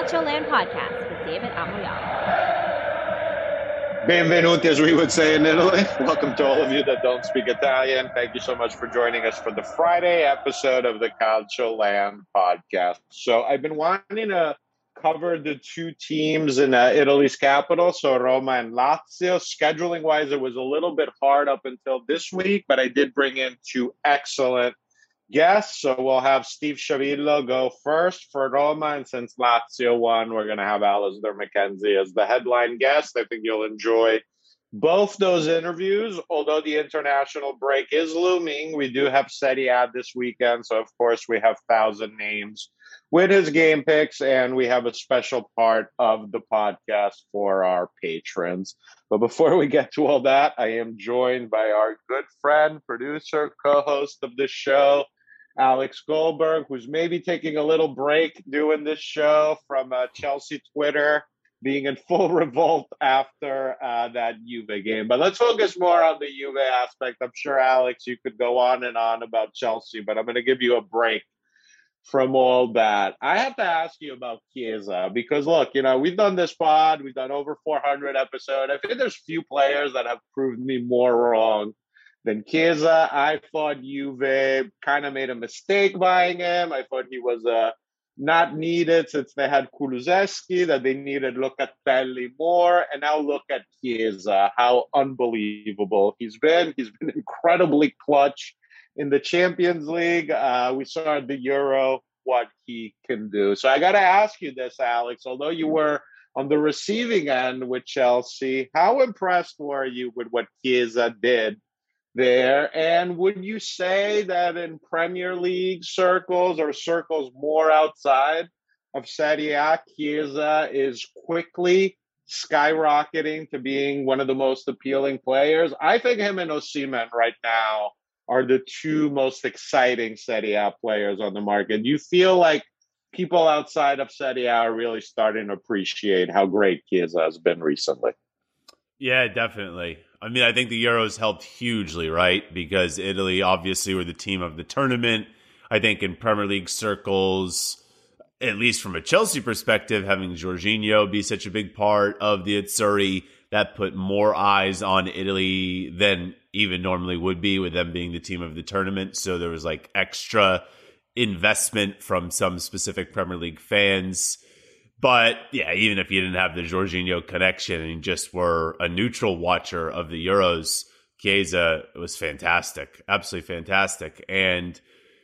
Calcio Land Podcast with David Amoyala. Benvenuti, as we would say in Italy. Welcome to all of you that don't speak Italian. Thank you so much for joining us for the Friday episode of the Calcio Land Podcast. So I've been wanting to cover the two teams in Italy's capital, so Roma and Lazio. Scheduling-wise, it was a little bit hard up until this week, but I did bring in two excellent guests. So we'll have Steve Sciavillo go first for Roma, and since Lazio won, we're going to have Alistair McKenzie as the headline guest. I think you'll enjoy both those interviews. Although the international break is looming, we do have Serie A this weekend, so of course we have 1,000 names with his game picks, and we have a special part of the podcast for our patrons. But before we get to all that, I am joined by our good friend, producer, co-host of this show, Alex Goldberg, who's maybe taking a little break doing this show from Chelsea Twitter, being in full revolt after that Juve game. But let's focus more on the Juve aspect. I'm sure, Alex, you could go on and on about Chelsea, but I'm going to give you a break from all that. I have to ask you about Chiesa because, look, we've done this pod. We've done over 400 episodes. I think there's few players that have proved me more wrong than Chiesa. I thought Juve kind of made a mistake buying him. I thought he was not needed since they had Kulusevski, that they needed Locatelli more. And now look at Chiesa, how unbelievable he's been. He's been incredibly clutch in the Champions League. We saw at the Euro what he can do. So I got to ask you this, Alex. Although you were on the receiving end with Chelsea, how impressed were you with what Chiesa did there? And would you say that in Premier League circles or circles more outside of Serie A, Chiesa is quickly skyrocketing to being one of the most appealing players? I think him and Osimhen right now are the two most exciting Serie A players on the market. Do you feel like people outside of Serie A are really starting to appreciate how great Chiesa has been recently? Yeah, definitely. I mean, I think the Euros helped hugely, right? Because Italy obviously were the team of the tournament. I think in Premier League circles, at least from a Chelsea perspective, having Jorginho be such a big part of the Azzurri, that put more eyes on Italy than even normally would be, with them being the team of the tournament. So there was like extra investment from some specific Premier League fans. But yeah, even if you didn't have the Jorginho connection and just were a neutral watcher of the Euros, Chiesa was fantastic, absolutely fantastic. And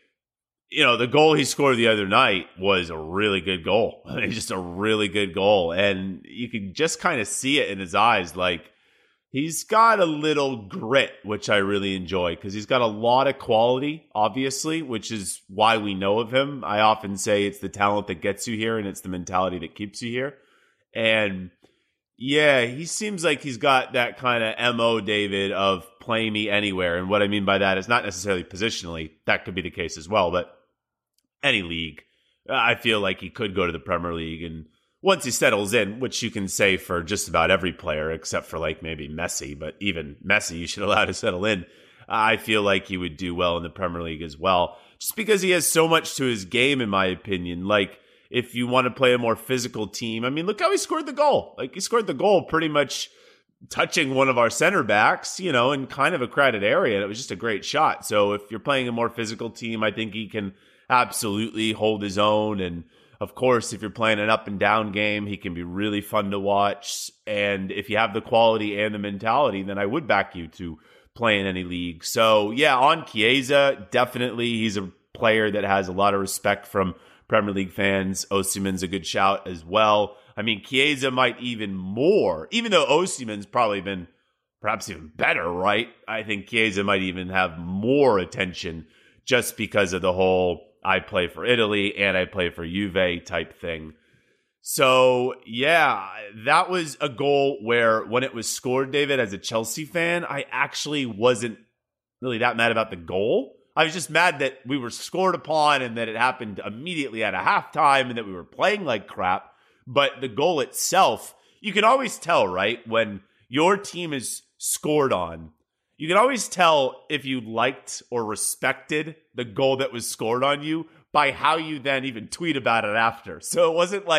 the goal he scored the other night was a really good goal. I mean, just a really good goal. And you could just kind of see it in his eyes. Like, he's got a little grit, which I really enjoy because he's got a lot of quality, obviously, which is why we know of him. I often say it's the talent that gets you here and it's the mentality that keeps you here. And yeah, he seems like he's got that kind of MO, David, of play me anywhere. And what I mean by that is not necessarily positionally. That could be the case as well, but any league. I feel like he could go to the Premier League, and once he settles in, which you can say for just about every player except for like maybe Messi, but even Messi you should allow to settle in, I feel like he would do well in the Premier League as well, just because he has so much to his game, in my opinion. Like, if you want to play a more physical team, I mean, look how he scored the goal. Like, he scored the goal pretty much touching one of our center backs, in kind of a crowded area, and it was just a great shot. So if you're playing a more physical team, I think he can absolutely hold his own. And of course, if you're playing an up and down game, he can be really fun to watch. And if you have the quality and the mentality, then I would back you to play in any league. So yeah, on Chiesa, definitely he's a player that has a lot of respect from Premier League fans. Osimhen's a good shout as well. I mean, Chiesa might even more, even though Osimhen's probably been perhaps even better, right? I think Chiesa might even have more attention just because of the whole I play for Italy and I play for Juve type thing. So, yeah, that was a goal where when it was scored, David, as a Chelsea fan, I actually wasn't really that mad about the goal. I was just mad that we were scored upon and that it happened immediately at a halftime and that we were playing like crap. But the goal itself, you can always tell, right? When your team is scored on, you can always tell if you liked or respected the goal that was scored on you by how you then even tweet about it after. So it wasn't like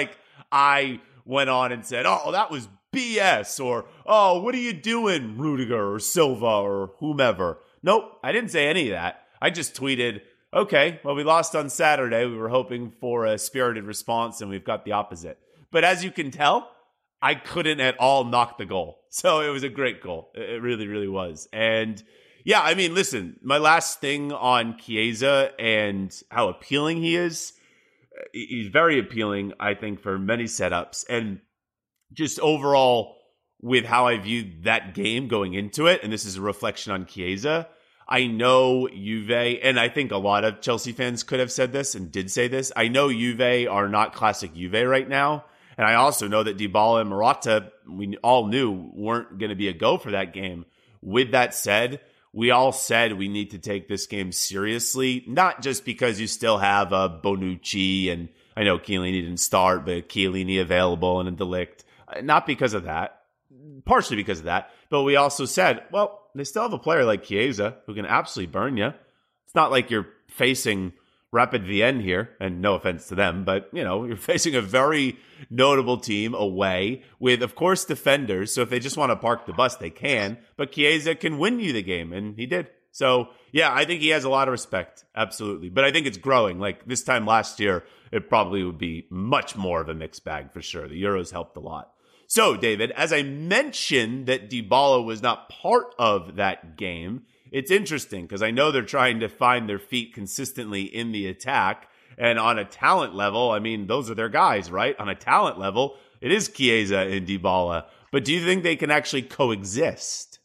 I went on and said, oh, that was BS, or, oh, what are you doing, Rudiger or Silva or whomever? Nope, I didn't say any of that. I just tweeted, okay, well, we lost on Saturday. We were hoping for a spirited response, and we've got the opposite. But as you can tell, I couldn't at all knock the goal. So it was a great goal. It really, really was. And yeah, I mean, listen, my last thing on Chiesa and how appealing he is, he's very appealing, I think, for many setups. And just overall, with how I viewed that game going into it, and this is a reflection on Chiesa, I know Juve, and I think a lot of Chelsea fans could have said this and did say this. I know Juve are not classic Juve right now. And I also know that Dybala and Morata, we all knew, weren't going to be a go for that game. With that said, we all said we need to take this game seriously, not just because you still have a Bonucci, and I know Chiellini didn't start, but Chiellini available and a De Ligt. Not because of that, partially because of that, but we also said, well, they still have a player like Chiesa who can absolutely burn you. It's not like you're facing Rapid Vienna here, and no offense to them, but, you know, you're facing a very notable team away with, of course, defenders. So if they just want to park the bus, they can. But Chiesa can win you the game, and he did. So, yeah, I think he has a lot of respect, absolutely. But I think it's growing. Like this time last year, it probably would be much more of a mixed bag for sure. The Euros helped a lot. So, David, as I mentioned that Dybala was not part of that game, it's interesting because I know they're trying to find their feet consistently in the attack. And on a talent level, I mean, those are their guys, right? On a talent level, it is Chiesa and Dybala. But do you think they can actually coexist?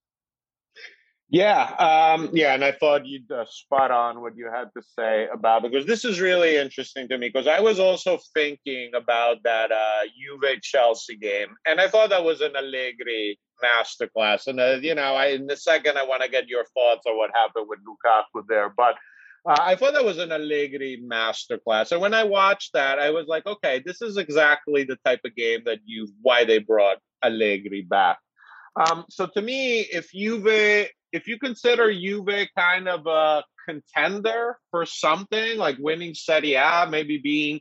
Yeah, and I thought you'd spot on what you had to say about it, because this is really interesting to me, because I was also thinking about that Juve-Chelsea game, and I thought that was an Allegri masterclass. And, in the second, I want to get your thoughts on what happened with Lukaku there. But I thought that was an Allegri masterclass. And when I watched that, I was like, okay, this is exactly the type of game why they brought Allegri back. So to me, if you consider Juve kind of a contender for something like winning Serie A, maybe being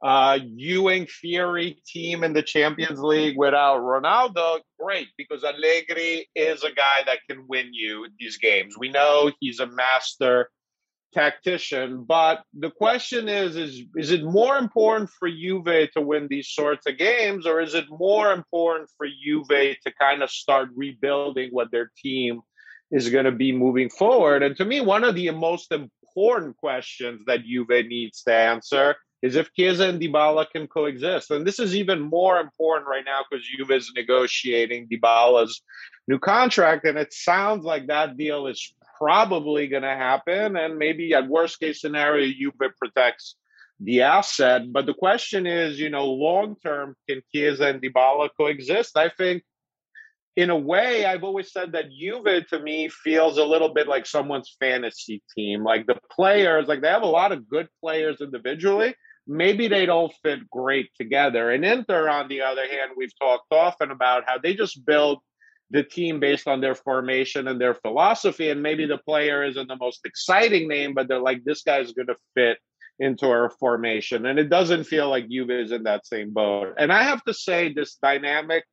Ewing Fury team in the Champions League without Ronaldo, great, because Allegri is a guy that can win you these games. We know he's a master tactician, but the question is it more important for Juve to win these sorts of games, or is it more important for Juve to kind of start rebuilding what their team is going to be moving forward? And to me, one of the most important questions that Juve needs to answer is if Chiesa and Dybala can coexist. And this is even more important right now because Juve is negotiating Dybala's new contract, and it sounds like that deal is probably going to happen. And maybe at worst case scenario, Juve protects the asset. But the question is, long term, can Chiesa and Dybala coexist? I think in a way, I've always said that Juve to me feels a little bit like someone's fantasy team. Like the players, like they have a lot of good players individually. Maybe they don't fit great together. And Inter, on the other hand, we've talked often about how they just build the team based on their formation and their philosophy. And maybe the player isn't the most exciting name, but they're like, this guy's going to fit into our formation. And it doesn't feel like Juve is in that same boat. And I have to say, this dynamic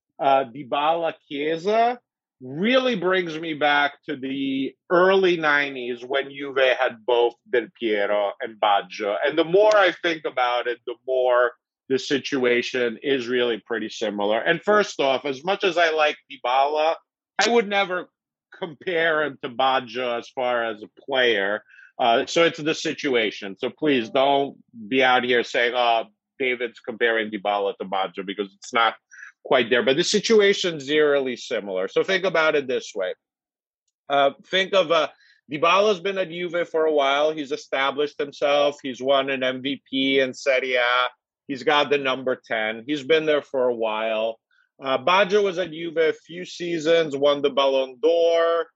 Dybala Chiesa really brings me back to the early 90s when Juve had both Del Piero and Baggio. And the more I think about it, the more the situation is really pretty similar. And first off, as much as I like Dybala, I would never compare him to Baggio as far as a player. So it's the situation. So please don't be out here saying, oh, David's comparing Dybala to Baggio, because it's not quite there. But the situation's eerily similar. So think about it this way. Think of Dybala's been at Juve for a while. He's established himself. He's won an MVP in Serie A. He's got the number 10. He's been there for a while. Baggio was at Juve a few seasons, won the Ballon d'Or.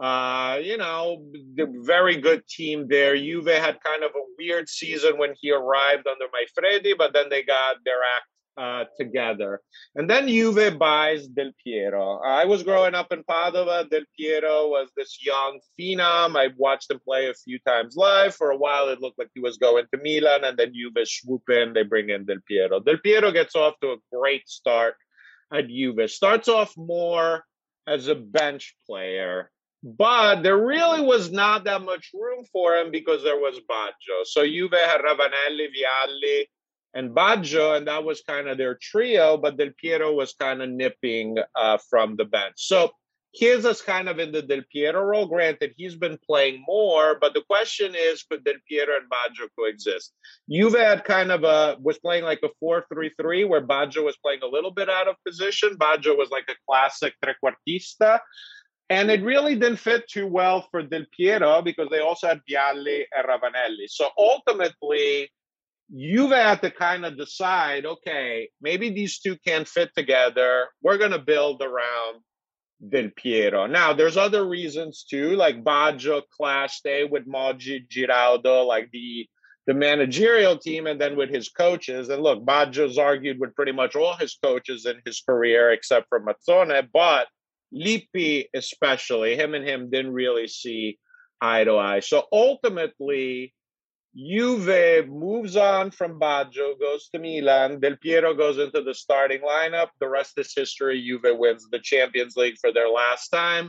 The very good team there. Juve had kind of a weird season when he arrived under Maifredi, but then they got their act together. And then Juve buys Del Piero. I was growing up in Padova. Del Piero was this young phenom. I watched him play a few times live. For a while, it looked like he was going to Milan, and then Juve swoop in. They bring in Del Piero. Del Piero gets off to a great start at Juve. Starts off more as a bench player, but there really was not that much room for him because there was Baggio. So Juve had Ravanelli, Vialli, and Baggio, and that was kind of their trio, but Del Piero was kind of nipping from the bench. So Chiesa's kind of in the Del Piero role. Granted, he's been playing more, but the question is, could Del Piero and Baggio coexist? Juve had was playing like a 4-3-3, where Baggio was playing a little bit out of position. Baggio was like a classic trequartista. And it really didn't fit too well for Del Piero because they also had Vialli and Ravanelli. So ultimately, Juve had to kind of decide, okay, maybe these two can't fit together. We're going to build around Del Piero. Now, there's other reasons too, like Baggio clashed with Moggi, Giraudo, like the managerial team, and then with his coaches. And look, Baggio's argued with pretty much all his coaches in his career except for Mazzone, but Lippi especially, him didn't really see eye to eye. So ultimately, Juve moves on from Baggio, goes to Milan. Del Piero goes into the starting lineup. The rest is history. Juve wins the Champions League for their last time.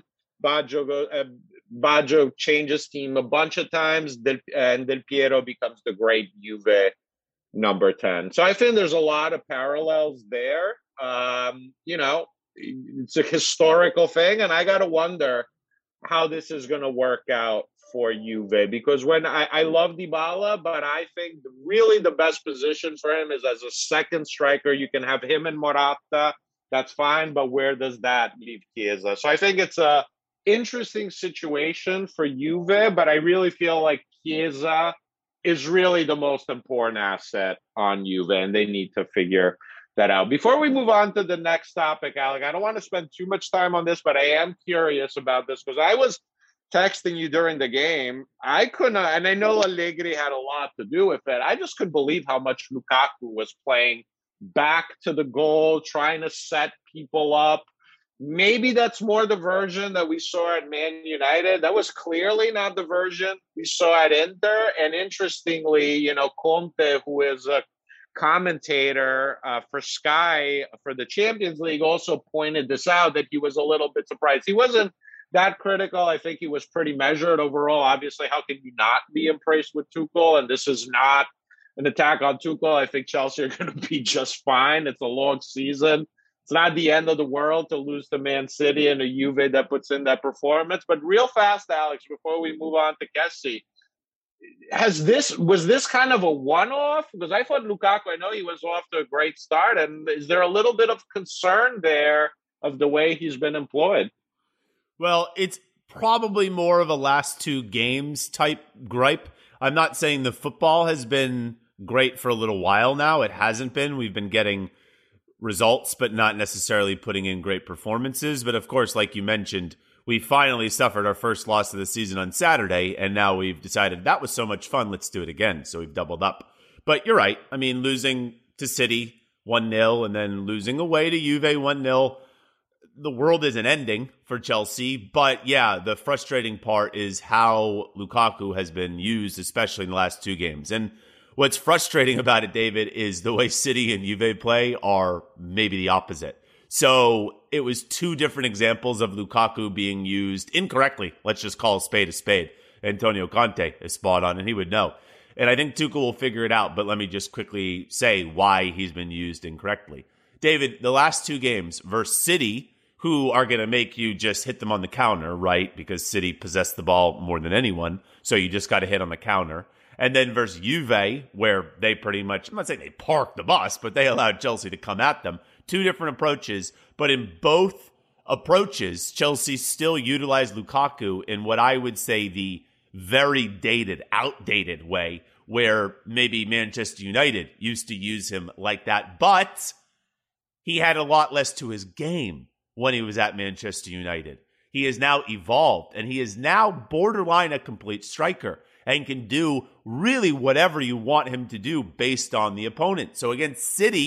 Baggio changes team a bunch of times, and Del Piero becomes the great Juve number 10. So I think there's a lot of parallels there. It's a historical thing, and I got to wonder how this is going to work out for Juve, because when I love Dybala, but I think really the best position for him is as a second striker. You can have him and Morata, that's fine, but where does that leave Chiesa? So I think it's a interesting situation for Juve, but I really feel like Chiesa is really the most important asset on Juve, and they need to figure that out. Before we move on to the next topic, Alec, I don't want to spend too much time on this, but I am curious about this because I was texting you during the game. I couldn't, and I know Allegri had a lot to do with it. I just couldn't believe how much Lukaku was playing back to the goal, trying to set people up. Maybe that's more the version that we saw at Man United. That was clearly not the version we saw at Inter. And interestingly, Conte, who is a commentator for Sky for the Champions League, also pointed this out, that he was a little bit surprised. He wasn't that critical. I think he was pretty measured overall. Obviously, how can you not be impressed with Tuchel? And this is not an attack on Tuchel. I think Chelsea are going to be just fine. It's a long season. It's not the end of the world to lose to Man City and a Juve that puts in that performance. But real fast, Alex, before we move on to Kessie, was this kind of a one-off? Because I thought Lukaku, I know he was off to a great start, and is there a little bit of concern there of the way he's been employed? Well, it's probably more of a last two games type gripe. I'm not saying the football has been great for a little while now. It hasn't been. We've been getting results, but not necessarily putting in great performances. But of course, like you mentioned, we finally suffered our first loss of the season on Saturday, and now we've decided that was so much fun, let's do it again. So we've doubled up. But you're right. I mean, losing to City 1-0 and then losing away to Juve 1-0, the world isn't ending for Chelsea. But yeah, the frustrating part is how Lukaku has been used, especially in the last two games. And what's frustrating about it, David, is the way City and Juve play are maybe the opposite. So it was two different examples of Lukaku being used incorrectly. Let's just call a spade a spade. Antonio Conte is spot on, and he would know. And I think Tuchel will figure it out, but let me just quickly say why he's been used incorrectly. David, the last two games versus City, who are going to make you just hit them on the counter, right? Because City possessed the ball more than anyone, so you just got to hit on the counter. And then versus Juve, where they pretty much, I'm not saying they parked the bus, but they allowed Chelsea to come at them. Two different approaches, but in both approaches, Chelsea still utilized Lukaku in what I would say the very dated, outdated way, where maybe Manchester United used to use him like that, but he had a lot less to his game when he was at Manchester United. He has now evolved, and he is now borderline a complete striker and can do really whatever you want him to do based on the opponent. So against City,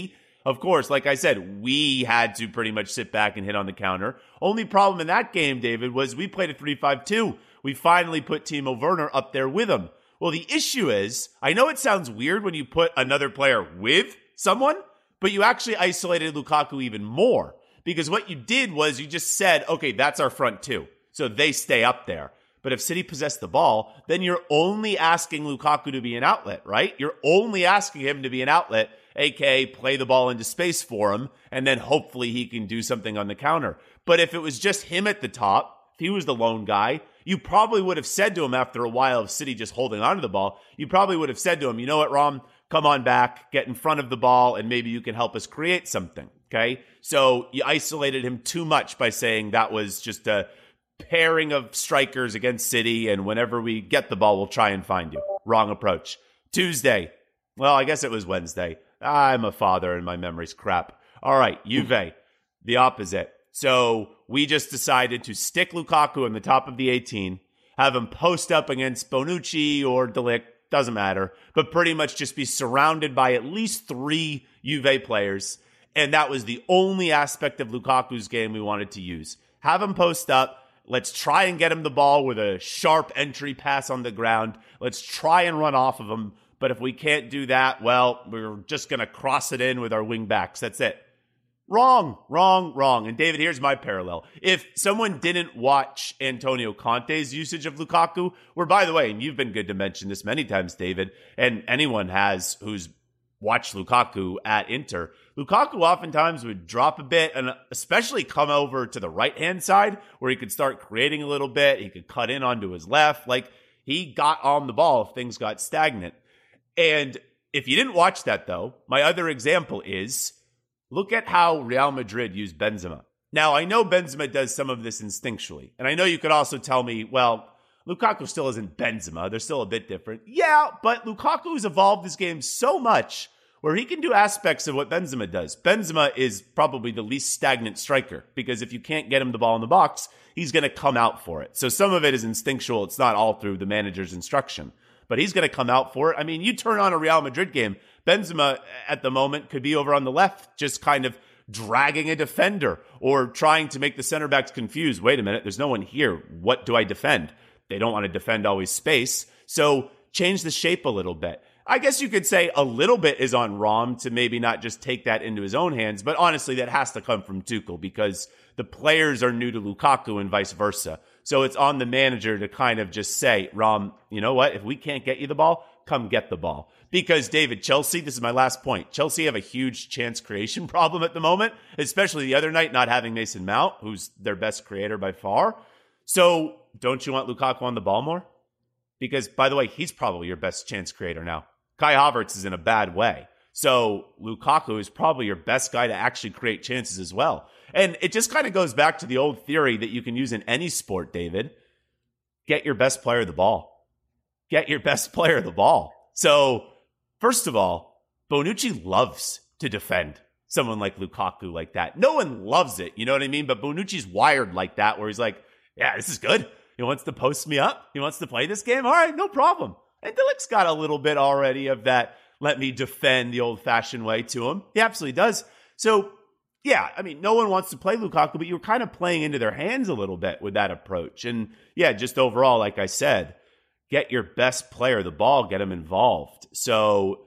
Of course, like I said, we had to pretty much sit back and hit on the counter. Only problem in that game, David, was we played a 3-5-2. We finally put Timo Werner up there with him. Well, the issue is, I know it sounds weird when you put another player with someone, but you actually isolated Lukaku even more. Because what you did was you just said, okay, that's our front two. So they stay up there. But if City possess the ball, then you're only asking Lukaku to be an outlet, right? You're only asking him to be an outlet, aka play the ball into space for him, and then hopefully he can do something on the counter. But if it was just him at the top, if he was the lone guy, you probably would have said to him after a while of City just holding onto the ball, you probably would have said to him, you know what, Rom, come on back, get in front of the ball, and maybe you can help us create something, okay? So you isolated him too much by saying that was just a pairing of strikers against City, and whenever we get the ball, we'll try and find you. Wrong approach. Tuesday. Well, I guess it was Wednesday. I'm a father and my memory's crap. All right, Juve, the opposite. So we just decided to stick Lukaku in the top of the 18, have him post up against Bonucci or De Ligt, doesn't matter, but pretty much just be surrounded by at least 3 Juve players. And that was the only aspect of Lukaku's game we wanted to use. Have him post up. Let's try and get him the ball with a sharp entry pass on the ground. Let's try and run off of him. But if we can't do that, well, we're just going to cross it in with our wing backs. That's it. Wrong. And David, here's my parallel. If someone didn't watch Antonio Conte's usage of Lukaku, where, by the way, and you've been good to mention this many times, David, and anyone has who's watched Lukaku at Inter, Lukaku oftentimes would drop a bit and especially come over to the right-hand side where he could start creating a little bit. He could cut in onto his left. Like, he got on the ball if things got stagnant. And if you didn't watch that, though, my other example is, look at how Real Madrid used Benzema. Now, I know Benzema does some of this instinctually. And I know you could also tell me, well, Lukaku still isn't Benzema. They're still a bit different. Yeah, but Lukaku's evolved this game so much where he can do aspects of what Benzema does. Benzema is probably the least stagnant striker because if you can't get him the ball in the box, he's going to come out for it. So some of it is instinctual. It's not all through the manager's instruction. But he's going to come out for it. I mean, you turn on a Real Madrid game, Benzema at the moment could be over on the left, just kind of dragging a defender or trying to make the center backs confused. Wait a minute, there's no one here. What do I defend? They don't want to defend always space. So change the shape a little bit. I guess you could say a little bit is on Rom to maybe not just take that into his own hands, but honestly, that has to come from Tuchel because the players are new to Lukaku and vice versa. So it's on the manager to kind of just say, Rom, you know what? If we can't get you the ball, come get the ball. Because, David, Chelsea, this is my last point. Chelsea have a huge chance creation problem at the moment, especially the other night not having Mason Mount, who's their best creator by far. So don't you want Lukaku on the ball more? Because, by the way, he's probably your best chance creator now. Kai Havertz is in a bad way. So Lukaku is probably your best guy to actually create chances as well. And it just kind of goes back to the old theory that you can use in any sport, David. Get your best player the ball. Get your best player the ball. So, first of all, Bonucci loves to defend someone like Lukaku like that. No one loves it, you know what I mean? But Bonucci's wired like that where he's like, yeah, this is good. He wants to post me up. He wants to play this game. All right, no problem. And De Ligt's got a little bit already of that let me defend the old-fashioned way to him. He absolutely does. So, yeah, I mean, no one wants to play Lukaku, but you're kind of playing into their hands a little bit with that approach. And, yeah, just overall, like I said, get your best player the ball, get him involved. So,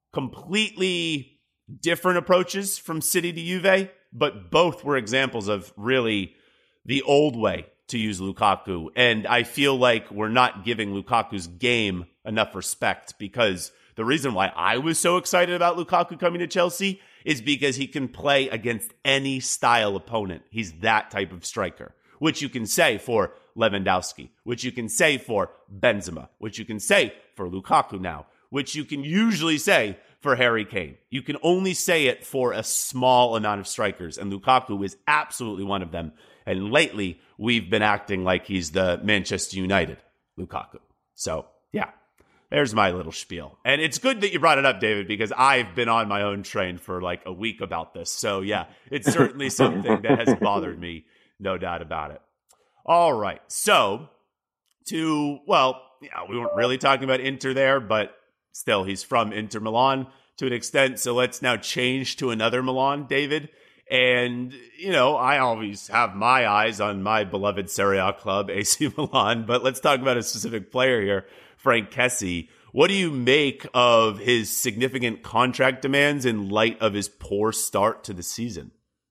completely different approaches from City to Juve, but both were examples of really the old way to use Lukaku. And I feel like we're not giving Lukaku's game enough respect because the reason why I was so excited about Lukaku coming to Chelsea is because he can play against any style opponent. He's that type of striker, which you can say for Lewandowski, which you can say for Benzema, which you can say for Lukaku now, which you can usually say for Harry Kane. You can only say it for a small amount of strikers, and Lukaku is absolutely one of them. And lately, we've been acting like he's the Manchester United Lukaku. So, yeah, there's my little spiel. And it's good that you brought it up, David, because I've been on my own train for like a week about this. So, yeah, it's certainly something that has bothered me, no doubt about it. All right, so we weren't really talking about Inter there, but still, he's from Inter Milan. to an extent. So let's now change to another Milan, David. And, I always have my eyes on my beloved Serie A club, AC Milan. But let's talk about a specific player here, Frank Kessie. What do you make of his significant contract demands in light of his poor start to the season?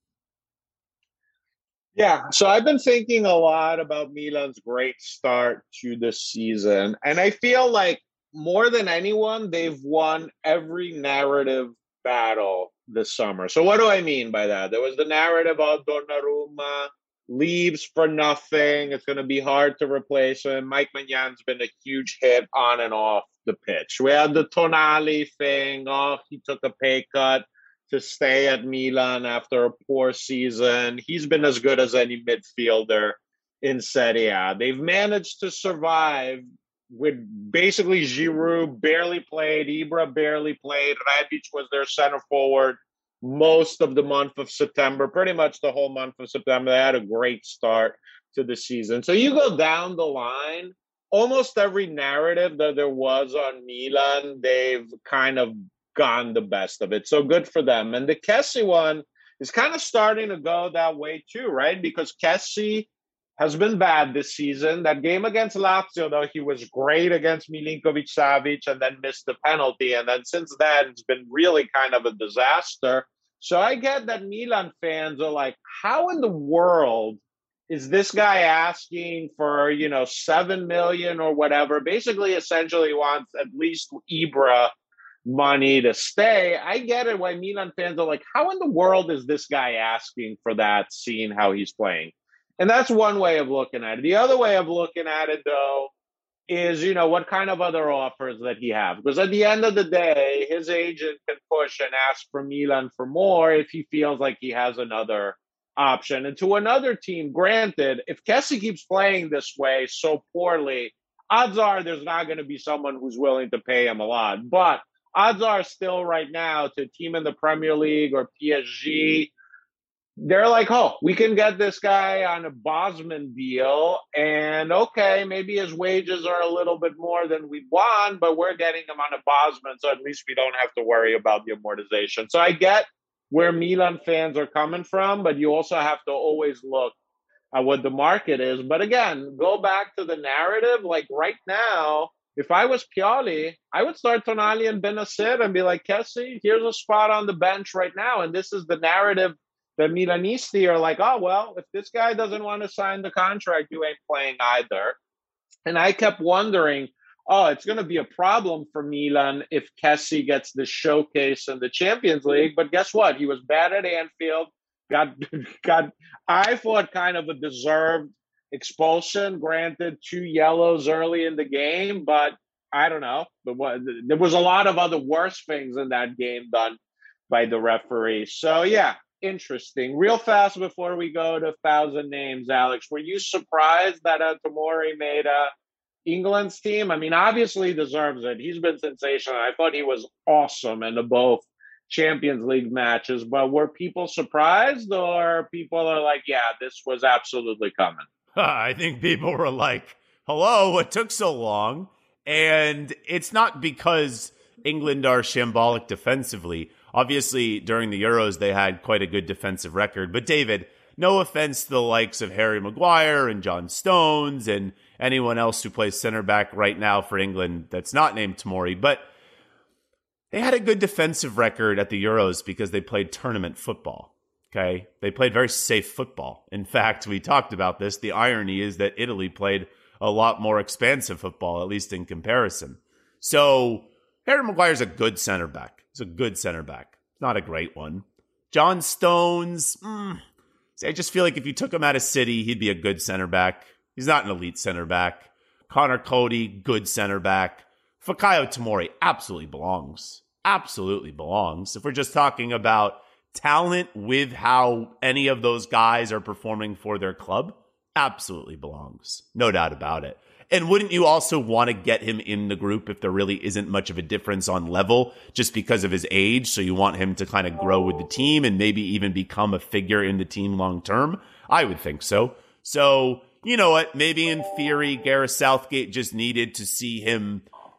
Yeah, so I've been thinking a lot about Milan's great start to the season. And I feel like more than anyone, they've won every narrative battle this summer. So what do I mean by that? There was the narrative of Donnarumma leaves for nothing. It's going to be hard to replace him. Mike Maignan been a huge hit on and off the pitch. We had the Tonali thing. Oh, he took a pay cut to stay at Milan after a poor season. He's been as good as any midfielder in Serie A. They've managed to survive with basically Giroud barely played, Ibra barely played, Rebic was their center forward most of the month of September, pretty much the whole month of September. They had a great start to the season. So you go down the line, almost every narrative that there was on Milan, they've kind of gone the best of it. So good for them. And the Kessie one is kind of starting to go that way too, right? Because Kessie has been bad this season. That game against Lazio, though, he was great against Milinkovic-Savic and then missed the penalty. And then since then, it's been really kind of a disaster. So I get that Milan fans are like, how in the world is this guy asking for, 7 million or whatever? Basically, essentially wants at least Ibra money to stay. I get it why Milan fans are like, how in the world is this guy asking for that, seeing how he's playing? And that's one way of looking at it. The other way of looking at it, though, is, what kind of other offers that he have. Because at the end of the day, his agent can push and ask for Milan for more if he feels like he has another option. And to another team, granted, if Kessie keeps playing this way so poorly, odds are there's not going to be someone who's willing to pay him a lot. But odds are still right now to a team in the Premier League or PSG, they're like, oh, we can get this guy on a Bosman deal. And okay, maybe his wages are a little bit more than we want, but we're getting him on a Bosman. So at least we don't have to worry about the amortization. So I get where Milan fans are coming from, but you also have to always look at what the market is. But again, go back to the narrative. Like right now, if I was Pioli, I would start Tonali and Bennacer and be like, Kessie, here's a spot on the bench right now. And this is the narrative that Milanisti are like, oh, well, if this guy doesn't want to sign the contract, you ain't playing either. And I kept wondering, it's going to be a problem for Milan if Kessie gets the showcase in the Champions League. But guess what? He was bad at Anfield, got I thought, kind of a deserved expulsion, granted 2 yellows early in the game, but I don't know. There was a lot of other worse things in that game done by the referee. So, yeah. Interesting. Real fast before we go to 1,000 names, Alex, were you surprised that Tomori made England's team? I mean, obviously he deserves it. He's been sensational. I thought he was awesome in the both Champions League matches, but were people surprised or people are like, yeah, this was absolutely coming? I think people were like, hello, what took so long? And it's not because England are shambolic defensively. Obviously, during the Euros, they had quite a good defensive record. But David, no offense to the likes of Harry Maguire and John Stones and anyone else who plays center back right now for England that's not named Tomori, but they had a good defensive record at the Euros because they played tournament football. Okay? They played very safe football. In fact, we talked about this. The irony is that Italy played a lot more expansive football, at least in comparison. So Harry Maguire's a good center back. He's a good center back. Not a great one. John Stones, I just feel like if you took him out of City, he'd be a good center back. He's not an elite center back. Connor Cody, good center back. Fikayo Tomori absolutely belongs. Absolutely belongs. If we're just talking about talent with how any of those guys are performing for their club, absolutely belongs. No doubt about it. And wouldn't you also want to get him in the group if there really isn't much of a difference on level just because of his age? So you want him to kind of grow with the team and maybe even become a figure in the team long term? I would think so. So, you know what? Maybe in theory, Gareth Southgate just needed to see him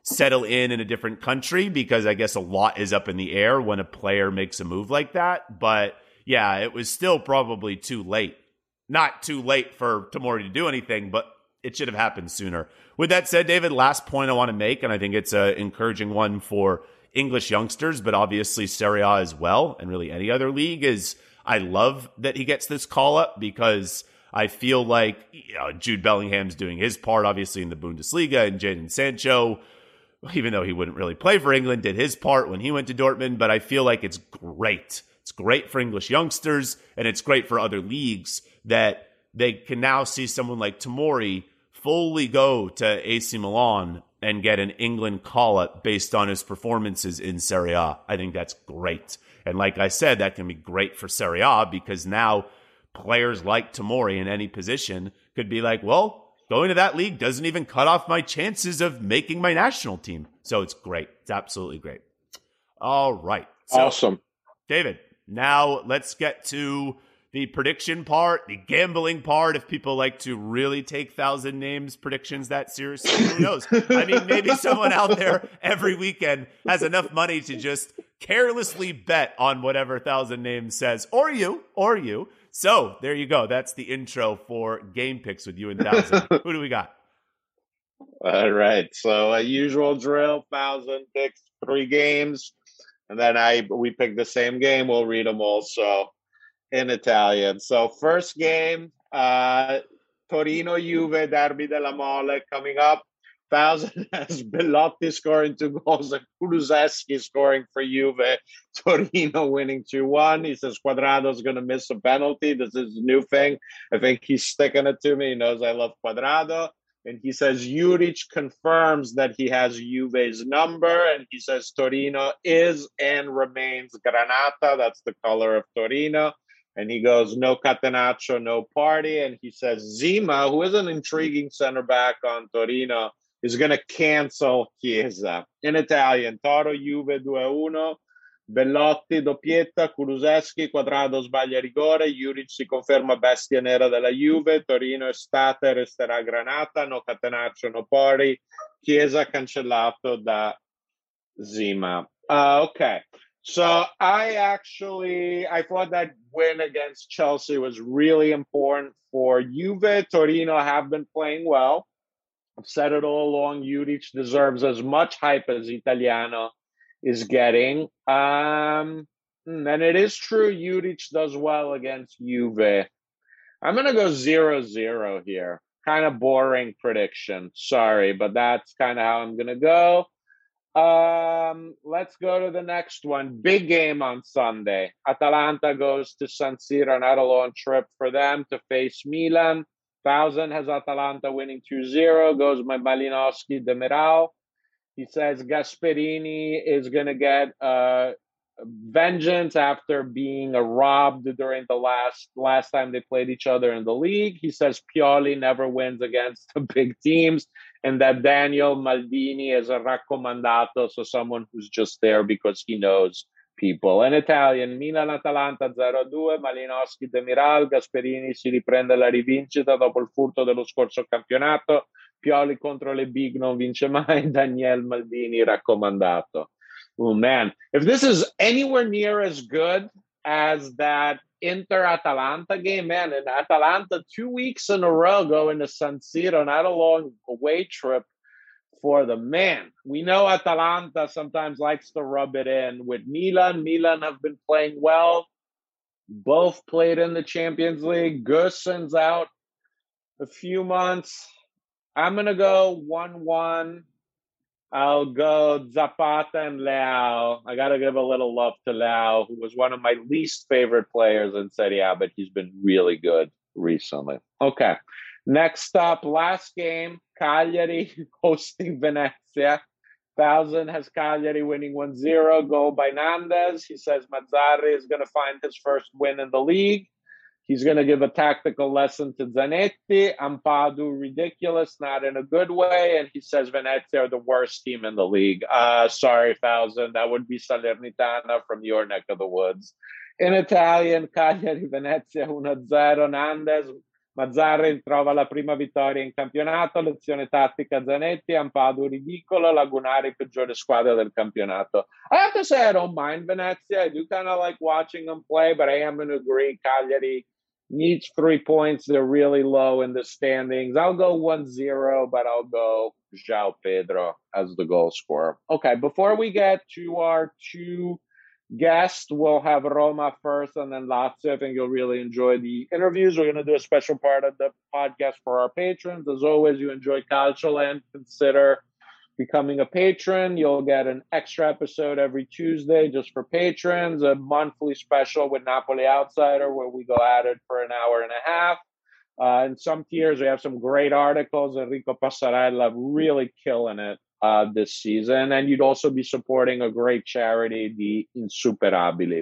settle in a different country, because I guess a lot is up in the air when a player makes a move like that. But yeah, it was still probably too late. Not too late for Tomori to do anything, but it should have happened sooner. With that said, David, last point I want to make, and I think it's an encouraging one for English youngsters, but obviously Serie A as well, and really any other league, is I love that he gets this call up, because I feel like Jude Bellingham's doing his part, obviously, in the Bundesliga, and Jadon Sancho, even though he wouldn't really play for England, did his part when he went to Dortmund. But I feel like it's great. It's great for English youngsters, and it's great for other leagues that they can now see someone like Tomori fully go to AC Milan and get an England call-up based on his performances in Serie A. I think that's great. And like I said, that can be great for Serie A, because now players like Tomori in any position could be like, well, going to that league doesn't even cut off my chances of making my national team. So it's great. It's absolutely great. All right. So, awesome. David, now let's get to the prediction part, the gambling part. If people like to really take 1,000 names predictions that seriously, who knows? I mean, maybe someone out there every weekend has enough money to just carelessly bet on whatever 1,000 names says, or you. So there you go. That's the intro for Game Picks with you and 1,000. Who do we got? All right. So usual drill, 1,000 picks, 3 games. And then we pick the same game. We'll read them also in Italian. So first game, Torino-Juve, Derby della Mole coming up. 1,000 has Bellotti scoring 2 goals and Kulusevski scoring for Juve. Torino winning 2-1. He says Quadrado's going to miss a penalty. This is a new thing. I think he's sticking it to me. He knows I love Quadrado. And he says Juric confirms that he has Juve's number. And he says Torino is and remains Granata. That's the color of Torino. And he goes, no Catenaccio, no party. And he says Zima, who is an intriguing center back on Torino, is going to cancel Chiesa. In Italian, Toro, Juve 2-1. Bellotti, doppietta, Kulusevski, Quadrado sbaglia rigore, Juric si conferma bestia nera della Juve, Torino è stata e resterà Granata, no Catenaccio, no party, Chiesa cancellato da Zima. Okay. So I thought that win against Chelsea was really important for Juve. Torino have been playing well. I've said it all along. Juric deserves as much hype as Italiano is getting. And it is true, Juric does well against Juve. I'm going to go 0-0 here. Kind of boring prediction. Sorry, but that's kind of how I'm going to go. Let's go to the next one. Big game on Sunday. Atalanta goes to San Siro, not a long trip for them to face Milan. 1,000 has Atalanta winning 2-0. Goes my Malinowski Demiral. He says Gasperini is going to get vengeance after being robbed during the last time they played each other in the league. He says Pioli never wins against the big teams, and that Daniel Maldini is a raccomandato, so someone who's just there because he knows people. In Italian, Milan-Atalanta 0-2, Malinowski Demiral, Gasperini si riprende la rivincita dopo il furto dello scorso campionato, Pioli contro le big non vince mai, Daniel Maldini raccomandato. Oh man, if this is anywhere near as good as that Inter-Atalanta game, man, and Atalanta 2 weeks in a row going to San Siro, not a long away trip for the man. We know Atalanta sometimes likes to rub it in with Milan. Milan have been playing well. Both played in the Champions League. Gosens out a few months. I'm going to go 1-1. I'll go Zapata and Leao. I got to give a little love to Leao, who was one of my least favorite players in Serie A, but he's been really good recently. Okay. Next up, last game, Cagliari hosting Venezia. 1,000 has Cagliari winning 1-0. Goal by Nandez. He says Mazzarri is going to find his first win in the league. He's going to give a tactical lesson to Zanetti. Ampadu, ridiculous, not in a good way. And he says Venezia are the worst team in the league. Sorry, 1,000. That would be Salernitana from your neck of the woods. In Italian, Cagliari, Venezia 1-0. Nandez, Mazzarri trova la prima vittoria in campionato, lezione tattica Zanetti, Ampadu ridicolo, Lagunari peggiore squadra del campionato. I have to say I don't mind Venezia. I do kind of like watching them play, but I am going to agree Cagliari needs 3 points. They're really low in the standings. I'll go 1-0, but I'll go João Pedro as the goal scorer. Okay, before we get to our two guests, we'll have Roma first and then Lazio. I think you'll really enjoy the interviews. We're going to do a special part of the podcast for our patrons. As always, you enjoy Calcioland, consider becoming a patron. You'll get an extra episode every Tuesday just for patrons, a monthly special with Napoli Outsider where we go at it for an hour and a half. In some tiers, we have some great articles. Enrico Passarella really killing it this season. And you'd also be supporting a great charity, the Insuperabili.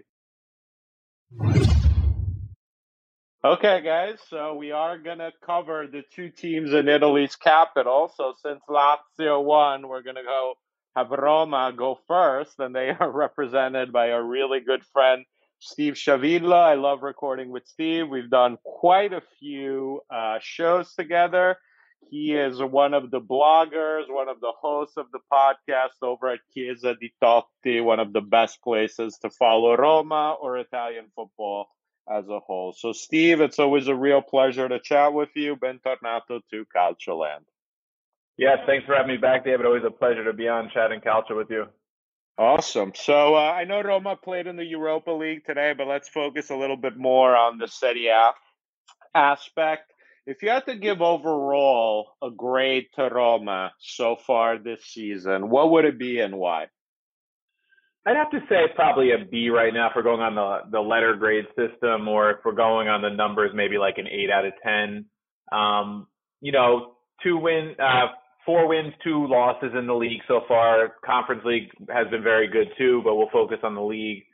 Okay, guys, so we are going to cover the two teams in Italy's capital. So since Lazio won, we're going to go have Roma go first, and they are represented by a really good friend, Steve Sciavilla. I love recording with Steve. We've done quite a few shows together. He is one of the bloggers, one of the hosts of the podcast over at Chiesa di Totti, one of the best places to follow Roma or Italian football as a whole. So, Steve, it's always a real pleasure to chat with you. Bentornato to Calcioland. Yeah, thanks for having me back, David. Always a pleasure to be on chatting Calcio with you. Awesome. So I know Roma played in the Europa League today, but let's focus a little bit more on the Serie A aspect. If you had to give overall a grade to Roma so far this season, what would it be and why? I'd have to say probably a B right now if we're going on the letter grade system, or if we're going on the numbers, maybe like an 8 out of 10. 4 wins, 2 losses in the league so far. Conference League has been very good too, but we'll focus on the league.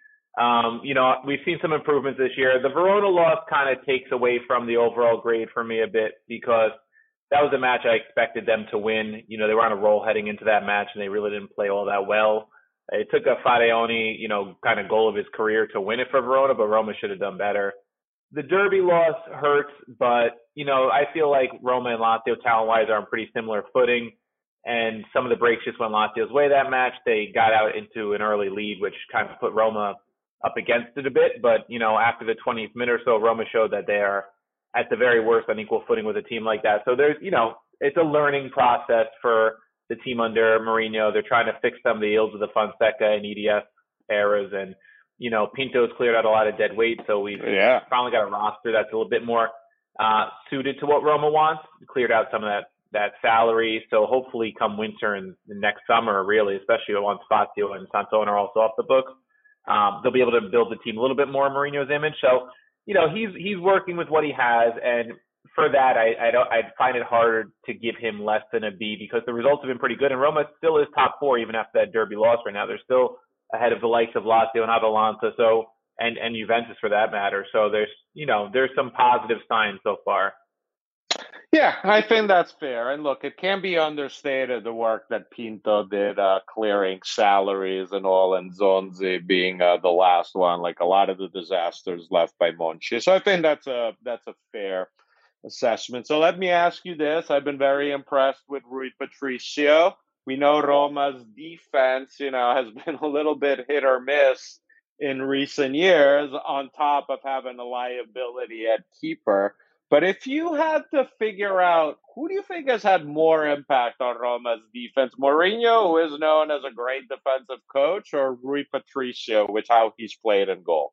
We've seen some improvements this year. The Verona loss kind of takes away from the overall grade for me a bit, because that was a match I expected them to win. They were on a roll heading into that match, and they really didn't play all that well. It took a Faraoni, kind of goal of his career to win it for Verona, but Roma should have done better. The Derby loss hurts, but, I feel like Roma and Lazio talent-wise are on pretty similar footing, and some of the breaks just went Lazio's way that match. They got out into an early lead, which kind of put Roma up against it a bit, but, after the 20th minute or so, Roma showed that they are, at the very worst, on equal footing with a team like that. So there's, it's a learning process for the team under Mourinho. They're trying to fix some of the ills of the Fonseca and EDF eras. And, Pinto's cleared out a lot of dead weight. So we've finally got a roster that's a little bit more suited to what Roma wants. Cleared out some of that salary. So hopefully come winter and the next summer, really, especially once Spazio and Santone are also off the books, they'll be able to build the team a little bit more Mourinho's image. So, he's working with what he has. And for that, I'd find it hard to give him less than a B, because the results have been pretty good, and Roma still is top 4 even after that Derby loss right now. They're still ahead of the likes of Lazio and Atalanta, and Juventus for that matter. So there's some positive signs so far. Yeah, I think that's fair. And look, it can't be understated the work that Pinto did clearing salaries and all, and Zonzi being the last one, like a lot of the disasters left by Monchi. So I think that's a fair assessment. So let me ask you this. I've been very impressed with Rui Patricio. We know Roma's defense, has been a little bit hit or miss in recent years, on top of having a liability at keeper. But if you had to figure out, who do you think has had more impact on Roma's defense? Mourinho, who is known as a great defensive coach, or Rui Patricio, with how he's played in goal?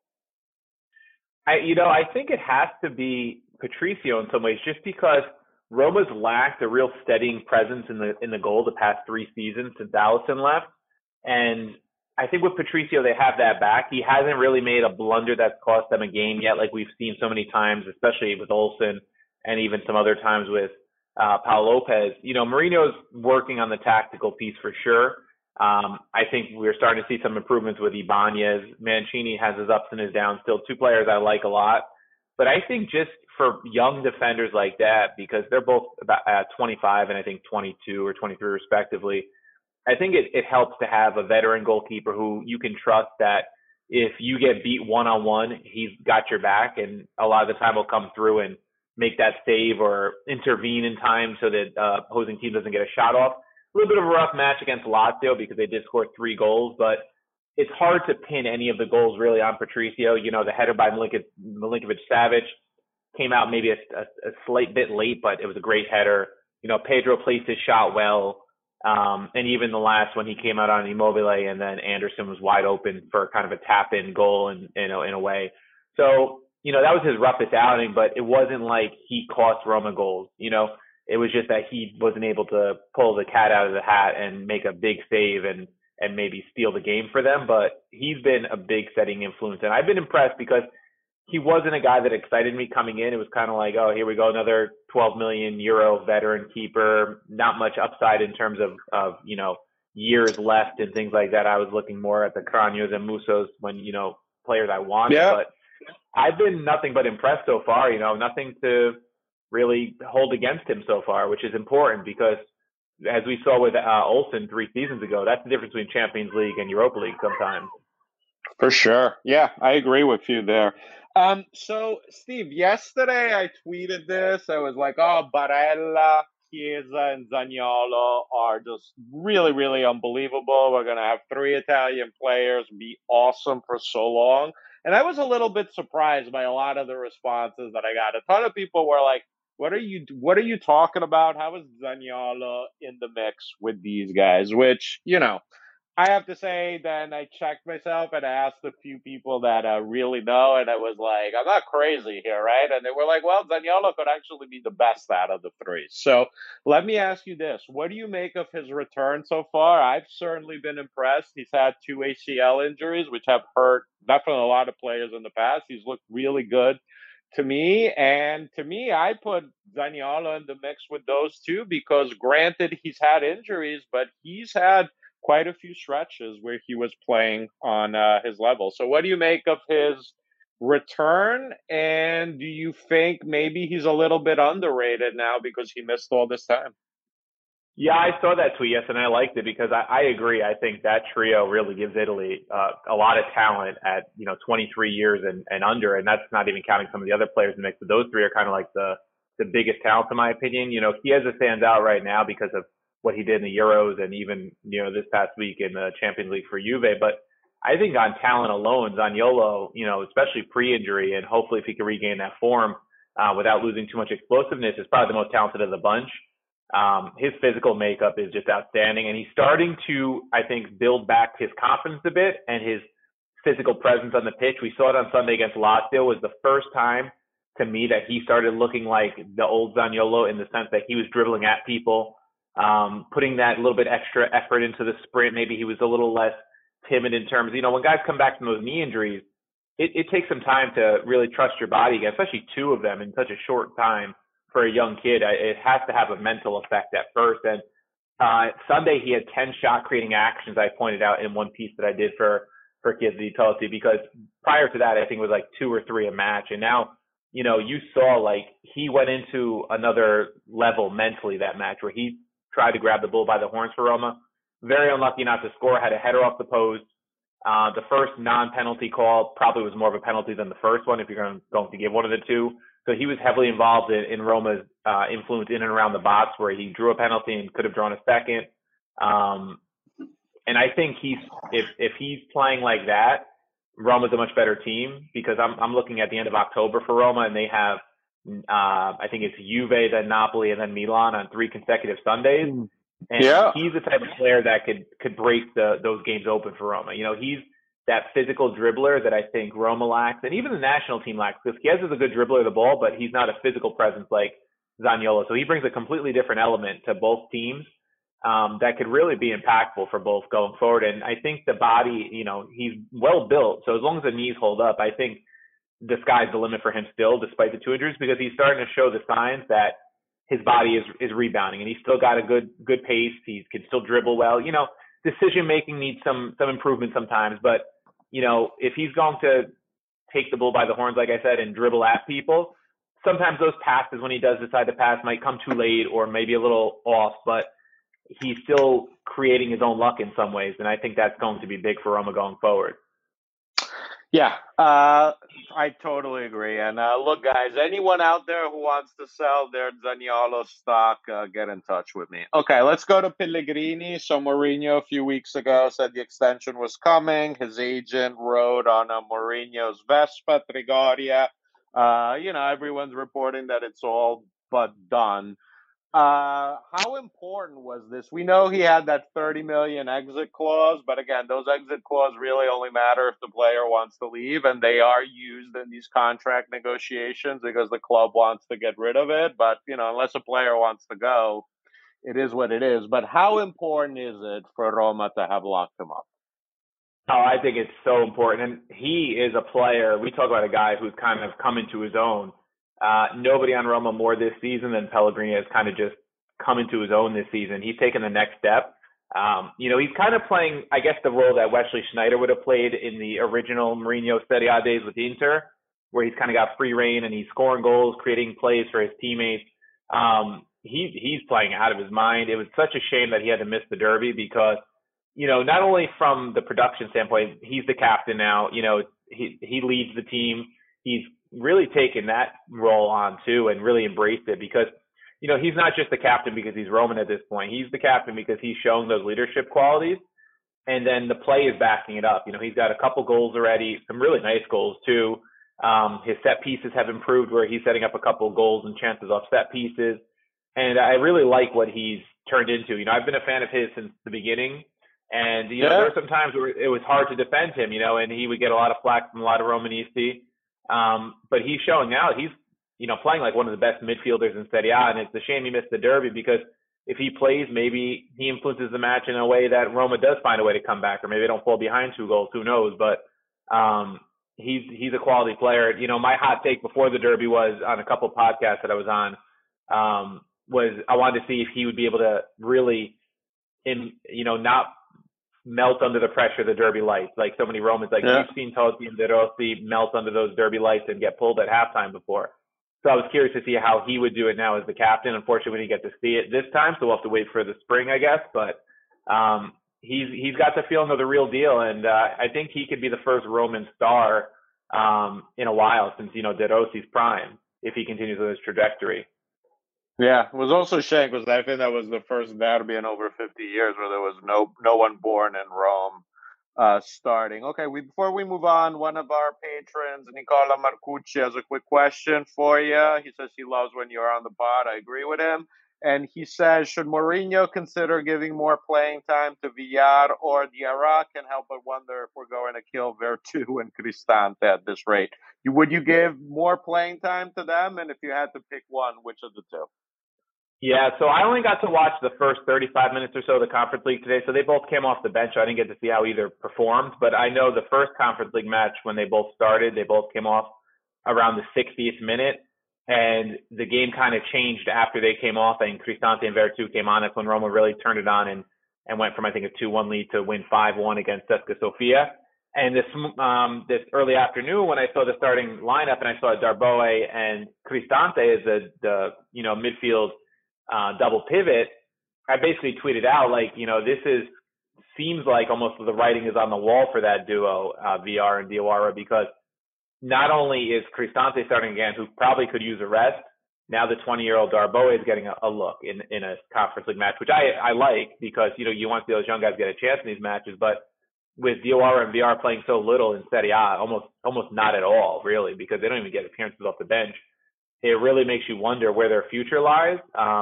I think it has to be Patricio in some ways, just because Roma's lacked a real steadying presence in the goal the past 3 seasons since Alisson left. And I think with Patricio, they have that back. He hasn't really made a blunder that's cost them a game yet, like we've seen so many times, especially with Olsen and even some other times with Paul Lopez. Mourinho's working on the tactical piece for sure. I think we're starting to see some improvements with Ibanez. Mancini has his ups and his downs still. 2 players I like a lot. But I think just for young defenders like that, because they're both about 25 and I think 22 or 23 respectively, I think it helps to have a veteran goalkeeper who you can trust that if you get beat one-on-one, he's got your back, and a lot of the time he'll come through and make that save or intervene in time so that opposing team doesn't get a shot off. A little bit of a rough match against Lazio because they did score 3 goals, but it's hard to pin any of the goals really on Patricio. You know, the header by Milinkovic-Savic came out maybe a slight bit late, but it was a great header. You know, Pedro placed his shot well. And even the last one, he came out on Immobile, and then Anderson was wide open for kind of a tap-in goal in a way. So, you know, that was his roughest outing, but it wasn't like he cost Roma goals. You know, it was just that he wasn't able to pull the cat out of the hat and make a big save and maybe steal the game for them. But he's been a big setting influence. And I've been impressed because he wasn't a guy that excited me coming in. It was kind of like, oh, here we go, another 12 million euro veteran keeper, not much upside in terms of you know, years left and things like that. I was looking more at the Cranios and Musos when, you know, players I wanted. Yeah. But I've been nothing but impressed so far, you know, nothing to really hold against him so far, which is important because as we saw with Olsen 3 seasons ago, that's the difference between Champions League and Europa League sometimes. For sure. Yeah, I agree with you there. So, Steve, yesterday I tweeted this. I was like, oh, Barella, Chiesa, and Zaniolo are just really, really unbelievable. We're going to have 3 Italian players be awesome for so long. And I was a little bit surprised by a lot of the responses that I got. A ton of people were like, what are you talking about? How is Zaniolo in the mix with these guys? Which, you know, I have to say, then I checked myself and asked a few people that really know, and I was like, I'm not crazy here, right? And they were like, well, Zaniolo could actually be the best out of the 3. So let me ask you this. What do you make of his return so far? I've certainly been impressed. He's had 2 ACL injuries, which have hurt definitely a lot of players in the past. He's looked really good to me. And to me, I put Zaniolo in the mix with those 2 because granted, he's had injuries, but he's had quite a few stretches where he was playing on his level. So what do you make of his return? And do you think maybe he's a little bit underrated now because he missed all this time? Yeah, I saw that tweet, yes, and I liked it because I agree. I think that trio really gives Italy a lot of talent at, you know, 23 years and under, and that's not even counting some of the other players in the mix. But those 3 are kind of like the biggest talents in my opinion. You know, Chiesa stands out right now because of what he did in the Euros and even, you know, this past week in the Champions League for Juve. But I think on talent alone, Zaniolo, you know, especially pre-injury, and hopefully if he can regain that form without losing too much explosiveness, is probably the most talented of the bunch. His physical makeup is just outstanding, and he's starting to, I think, build back his confidence a bit and his physical presence on the pitch. We saw it on Sunday against Lazio. Was the first time to me that he started looking like the old Zaniolo in the sense that he was dribbling at people, putting that little bit extra effort into the sprint. Maybe he was a little less timid in terms, you know, when guys come back from those knee injuries, it takes some time to really trust your body again, especially 2 of them in such a short time for a young kid. It has to have a mental effect at first. And Sunday he had 10 shot creating actions, I pointed out in one piece that I did for Chiesa di Totti, because prior to that, I think it was like 2 or 3 a match. And now, you know, you saw like he went into another level mentally that match where he tried to grab the bull by the horns for Roma. Very unlucky not to score, had a header off the post. The first non-penalty call probably was more of a penalty than the first one if you're going to give one of the 2. So he was heavily involved in Roma's influence in and around the box where he drew a penalty and could have drawn a second. And I think if he's playing like that, Roma's a much better team because I'm looking at the end of October for Roma and they have I think it's Juve, then Napoli, and then Milan on 3 consecutive Sundays. And he's the type of player that could break those games open for Roma. You know, he's that physical dribbler that I think Roma lacks, and even the national team lacks, because Chiesa is a good dribbler of the ball, but he's not a physical presence like Zaniolo. So he brings a completely different element to both teams that could really be impactful for both going forward. And I think the body, you know, he's well built. So as long as the knees hold up, I think the sky's the limit for him still, despite the 2 injuries, because he's starting to show the signs that his body is rebounding, and he's still got a good pace. He can still dribble well. You know, decision making needs some improvement sometimes, but you know, if he's going to take the bull by the horns, like I said, and dribble at people, sometimes those passes, when he does decide to pass, might come too late or maybe a little off, but he's still creating his own luck in some ways, and I think that's going to be big for Roma going forward. Yeah, I totally agree. And look, guys, anyone out there who wants to sell their Zaniolo stock, get in touch with me. Okay, let's go to Pellegrini. So Mourinho a few weeks ago said the extension was coming. His agent rode on Mourinho's Vespa Trigoria. Everyone's reporting that it's all but done. How important was this? We know he had that 30 million exit clause, but again, those exit clauses really only matter if the player wants to leave, and they are used in these contract negotiations because the club wants to get rid of it. But unless a player wants to go, it is what it is. But how important is it for Roma to have locked him up? Oh, I think it's so important. And he is a player. We talk about a guy who's kind of come into his own. Nobody on Roma more this season than Pellegrini has kind of just come into his own this season. He's taken the next step. He's kind of playing, I guess, the role that Wesley Sneijder would have played in the original Mourinho Serie A days with Inter, where he's kind of got free reign and he's scoring goals, creating plays for his teammates. He's playing out of his mind. It was such a shame that he had to miss the derby because, not only from the production standpoint, he's the captain now. He leads the team. He's really taken that role on too and really embraced it because, he's not just the captain because he's Roman at this point. He's the captain because he's showing those leadership qualities. And then the play is backing it up. He's got a couple goals already, some really nice goals too. His set pieces have improved where he's setting up a couple goals and chances off set pieces. And I really like what he's turned into. I've been a fan of his since the beginning. And, there were some times where it was hard to defend him, and he would get a lot of flack from a lot of Romanisti. But he's showing now he's, playing like one of the best midfielders in Serie A. And it's a shame he missed the derby because if he plays, maybe he influences the match in a way that Roma does find a way to come back, or maybe they don't fall behind 2 goals. Who knows? But he's a quality player. My hot take before the derby was on a couple podcasts that I was on, was I wanted to see if he would be able to really, not melt under the pressure of the derby lights. Like so many Romans, we've seen Totti and De Rossi melt under those derby lights and get pulled at halftime before. So I was curious to see how he would do it now as the captain. Unfortunately, we didn't get to see it this time, so we'll have to wait for the spring, I guess. But he's got the feeling of the real deal, and I think he could be the first Roman star in a while since, De Rossi's prime, if he continues on his trajectory. Yeah, it was also a shame because I think that was the first derby in over 50 years where there was no one born in Rome starting. Okay, before we move on, one of our patrons, Nicola Marcucci, has a quick question for you. He says he loves when you're on the pod. I agree with him. And he says, should Mourinho consider giving more playing time to Villar or Diarra? Can't help but wonder if we're going to kill Vertu and Cristante at this rate. Would you give more playing time to them? And if you had to pick one, which of the two? Yeah, so I only got to watch the first 35 minutes or so of the Conference League today. So they both came off the bench. So I didn't get to see how either performed. But I know the first Conference League match, when they both started, they both came off around the 60th minute. And the game kind of changed after they came off. And Cristante and Vertu came on. That's when Roma really turned it on and went from, I think, a 2-1 lead to win 5-1 against CSKA Sofia. And this early afternoon, when I saw the starting lineup and I saw Darboe and Cristante as the midfield double pivot, I basically tweeted out seems like almost the writing is on the wall for that duo, VR and Diawara, because not only is Cristante starting again, who probably could use a rest, now the 20-year-old Darboe is getting a look in a Conference League match, which I like because, you want to see those young guys get a chance in these matches. But with Diawara and VR playing so little in Serie A, almost not at all, really, because they don't even get appearances off the bench, it really makes you wonder where their future lies.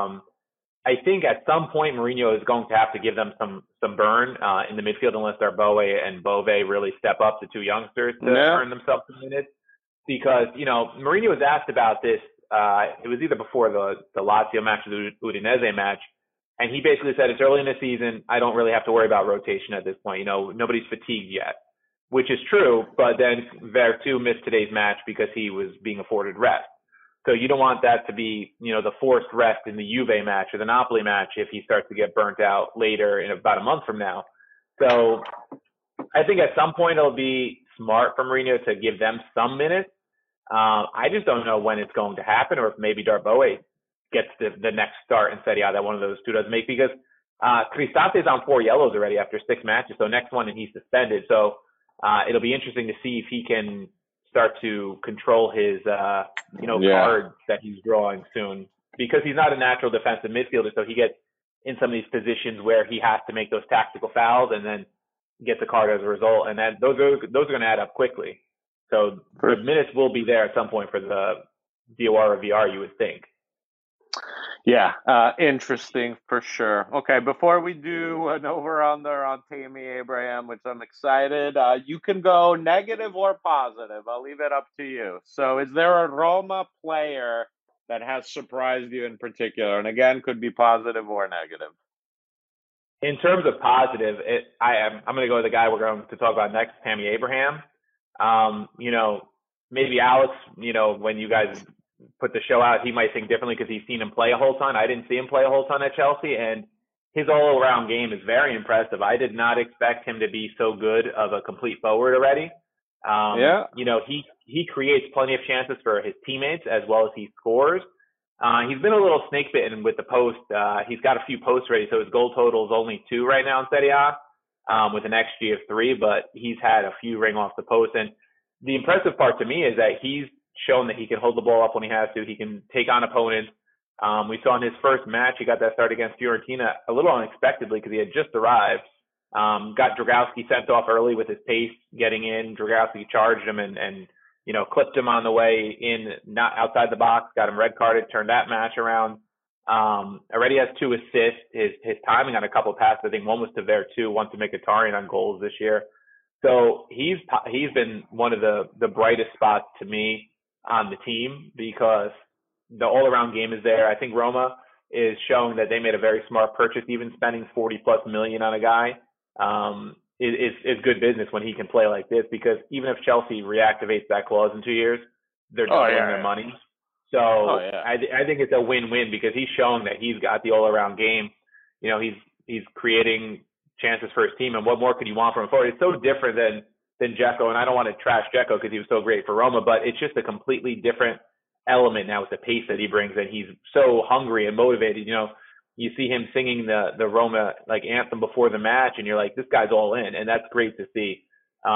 I think at some point Mourinho is going to have to give them some burn in the midfield unless Darboe and Bove really step up, the 2 youngsters, to earn themselves some minutes. Because, Mourinho was asked about this. It was either before the Lazio match or the Udinese match. And he basically said, it's early in the season. I don't really have to worry about rotation at this point. Nobody's fatigued yet, which is true. But then Vertu missed today's match because he was being afforded rest. So you don't want that to be, the forced rest in the Juve match or the Napoli match if he starts to get burnt out later in about a month from now. So I think at some point it'll be smart for Mourinho to give them some minutes. I just don't know when it's going to happen, or if maybe Darboe gets the next start in Serie A that one of those two does make, because Cristante is on 4 yellows already after 6 matches. So next one and he's suspended. So It'll be interesting to see if he can start to control his, cards that he's drawing soon, because he's not a natural defensive midfielder. So he gets in some of these positions where he has to make those tactical fouls and then gets a card as a result. And then those are going to add up quickly. So the minutes will be there at some point for the DOR or VR, you would think. Yeah, interesting for sure. Okay, before we do an over-under on Tammy Abraham, which I'm excited, you can go negative or positive. I'll leave it up to you. So is there a Roma player that has surprised you in particular? And again, could be positive or negative. In terms of positive, I'm going to go with the guy we're going to talk about next, Tammy Abraham. Maybe Alex, when you guys put the show out, he might think differently because he's seen him play a whole ton. I didn't see him play a whole ton at Chelsea, and his all-around game is very impressive. I did not expect him to be so good of a complete forward already. He creates plenty of chances for his teammates as well as he scores. He's been a little snake bitten with the post. He's got a few posts ready, so his goal total is only 2 right now in Serie A, with an XG of 3, but he's had a few ring off the post. And the impressive part to me is that he's shown that he can hold the ball up when he has to. He can take on opponents. We saw in his first match, he got that start against Fiorentina a little unexpectedly because he had just arrived. Got Dragowski sent off early with his pace getting in. Dragowski charged him and clipped him on the way in, not outside the box, got him red carded, turned that match around. Already has 2 assists. His timing on a couple of passes, I think one was to Vertu, one to Mkhitaryan on goals this year. So he's been one of the brightest spots to me on the team because the all-around game is there. I think Roma is showing that they made a very smart purchase. Even spending $40+ million on a guy is good business when he can play like this, because even if Chelsea reactivates that clause in 2 years, they're doubling their money. So I think it's a win-win because he's showing that he's got the all-around game. He's creating chances for his team, and what more could you want from a forward? It's so different than Dzeko, and I don't want to trash Dzeko because he was so great for Roma, but it's just a completely different element now with the pace that he brings, and he's so hungry and motivated. You see him singing the Roma anthem before the match, and you're like, this guy's all in, and that's great to see.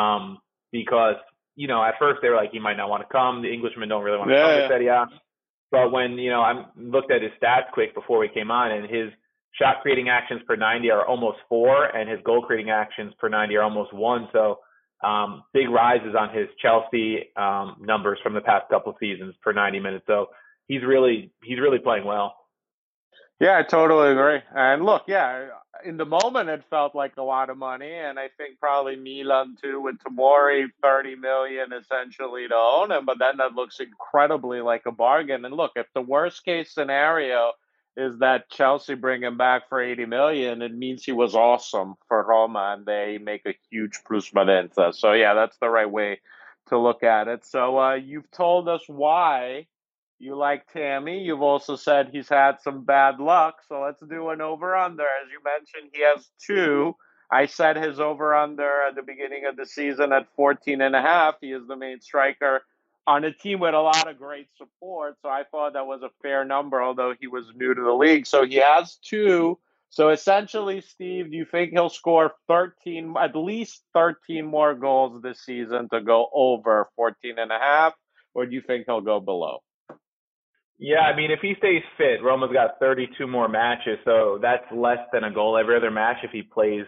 Because at first they were like, he might not want to come. The Englishmen don't really want to come to Serie A. But when I looked at his stats quick before we came on, and his shot creating actions per 90 are almost 4, and his goal creating actions per 90 are almost 1. So big rises on his Chelsea numbers from the past couple of seasons per 90 minutes. So he's really playing well. Yeah, I totally agree. And look, in the moment it felt like a lot of money, and I think probably Milan too with Tomori, 30 million essentially to own him, but then that looks incredibly like a bargain. And look, if the worst case scenario is that Chelsea bring him back for 80 million, it means he was awesome for Roma and they make a huge plusvalenza. So yeah, that's the right way to look at it. So you've told us why you like Tammy. You've also said he's had some bad luck. So let's do an over-under. As you mentioned, he has 2. I said his over-under at the beginning of the season at 14.5. He is the main striker on a team with a lot of great support. So I thought that was a fair number, although he was new to the league. So he has 2. So essentially, Steve, do you think he'll score at least 13 more goals this season to go over 14.5? Or do you think he'll go below? Yeah, I mean, if he stays fit, Roma's got 32 more matches, so that's less than a goal every other match if he plays,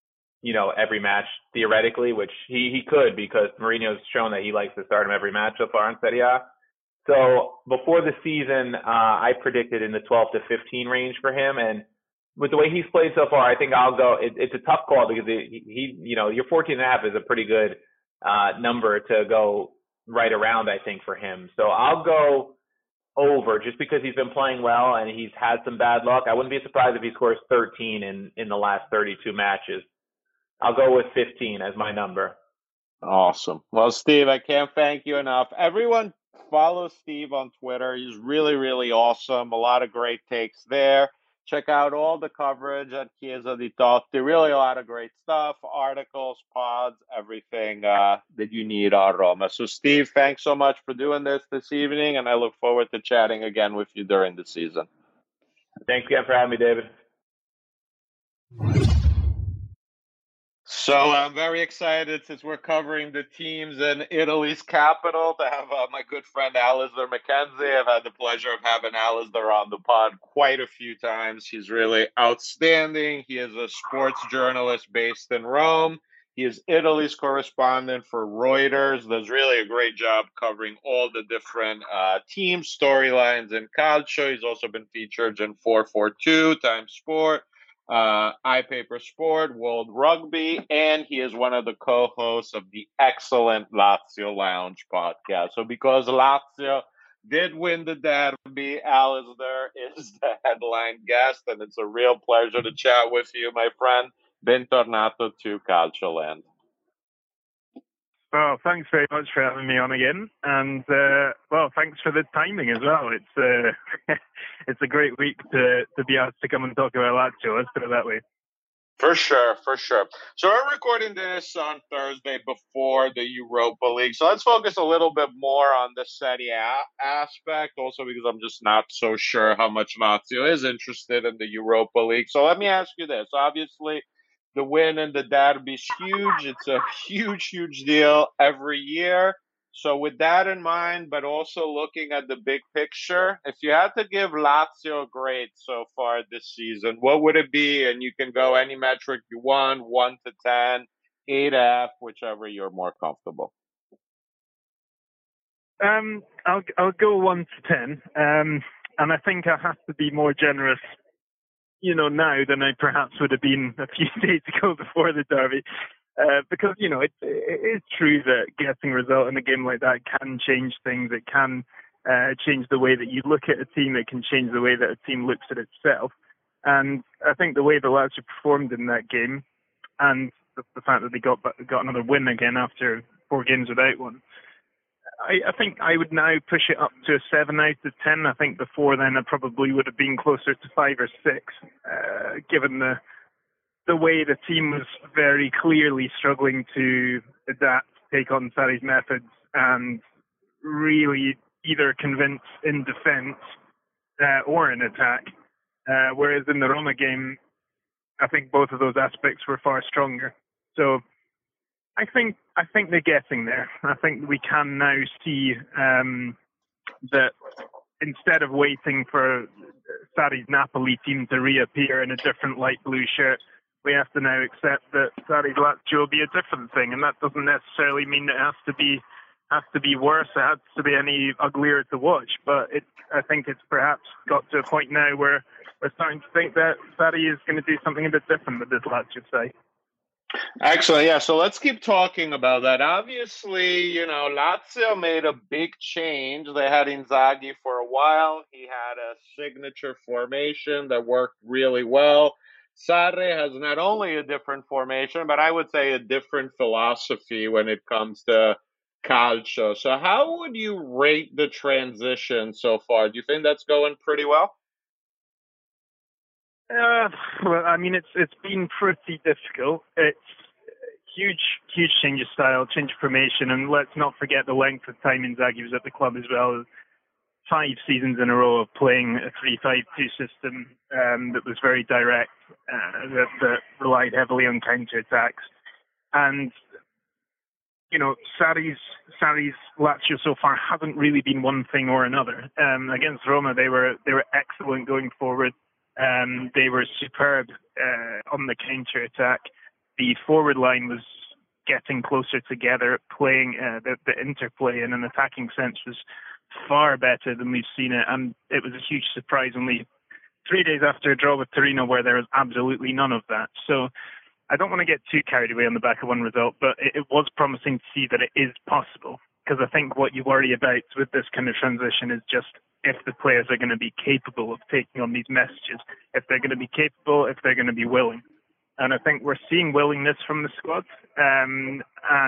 every match theoretically, which he could, because Mourinho's shown that he likes to start him every match so far in Serie A. So before the season, I predicted in the 12 to 15 range for him, and with the way he's played so far, I think I'll go. It's a tough call because your 14.5 is a pretty good number to go right around, I think, for him. So I'll go over just because he's been playing well and he's had some bad luck. I wouldn't be surprised if he scores 13 in the last 32 matches. I'll go with 15 as my number. Awesome. Well, Steve, I can't thank you enough. Everyone follow Steve on Twitter. He's really, really awesome. A lot of great takes there. Check out all the coverage at Chiesa di Totti. Really a lot of great stuff, articles, pods, everything that you need on Roma. So, Steve, thanks so much for doing this evening, and I look forward to chatting again with you during the season. Thanks again for having me, David. So I'm very excited since we're covering the teams in Italy's capital to have my good friend Alistair McKenzie. I've had the pleasure of having Alistair on the pod quite a few times. He's really outstanding. He is a sports journalist based in Rome. He is Italy's correspondent for Reuters. Does really a great job covering all the different team storylines in calcio. He's also been featured in 442 Times Sport, iPaper Sport, World Rugby, and he is one of the co-hosts of the excellent Lazio Lounge podcast. So because Lazio did win the derby, Alistair is the headline guest, and it's a real pleasure to chat with you, my friend. Bentornato to Calcioland. Well, thanks very much for having me on again, and thanks for the timing as well. It's it's a great week to be asked to come and talk about Lazio. Let's put it that way. For sure. So we're recording this on Thursday before the Europa League. So let's focus a little bit more on the Serie A aspect, also because I'm just not so sure how much Lazio is interested in the Europa League. So let me ask you this. Obviously, the win in the derby is huge. It's a huge deal every year. So with that in mind, but also looking at the big picture, if you had to give Lazio a grade so far this season, what would it be? And you can go any metric you want, 1 to 10, 8F, whichever you're more comfortable. I'll go 1 to 10, and I think I have to be more generous, now than I perhaps would have been a few days ago before the derby. Because, it is true that getting a result in a game like that can change things. It can change the way that you look at a team. It can change the way that a team looks at itself. And I think the way the Lazio performed in that game, and the fact that they got another win again after 4 games without one, I think I would now push it up to a 7 out of 10. I think before then I probably would have been closer to 5 or 6, given the way the team was very clearly struggling to adapt, take on Sarri's methods, and really either convince in defence or in attack. Whereas in the Roma game, I think both of those aspects were far stronger. So I think they're getting there. I think we can now see that instead of waiting for Sarri's Napoli team to reappear in a different light blue shirt, we have to now accept that Sarri's Lazio will be a different thing, and that doesn't necessarily mean it has to be worse. It has to be any uglier to watch. But I think it's perhaps got to a point now where we're starting to think that Sarri is going to do something a bit different with this Lazio side. Excellent. Yeah. So let's keep talking about that. Obviously, Lazio made a big change. They had Inzaghi for a while. He had a signature formation that worked really well. Sarri has not only a different formation, but I would say a different philosophy when it comes to calcio. So how would you rate the transition so far? Do you think that's going pretty well? Well, I mean, it's been pretty difficult. It's huge change of style, change of formation, and let's not forget the length of time Inzaghi was at the club as well. 5 seasons in a row of playing a 3-5-2 system that was very direct, that relied heavily on counter-attacks. And, Sarri's Lazio so far hasn't really been one thing or another. Against Roma, they were excellent going forward. They were superb on the counter-attack. The forward line was getting closer together, playing the interplay in an attacking sense was far better than we've seen it, and it was a huge surprise only 3 days after a draw with Torino where there was absolutely none of that. So I don't want to get too carried away on the back of one result, but it was promising to see that it is possible, because I think what you worry about with this kind of transition is just if the players are going to be capable of taking on these messages, if they're going to be capable, if they're going to be willing. And I think we're seeing willingness from the squad, and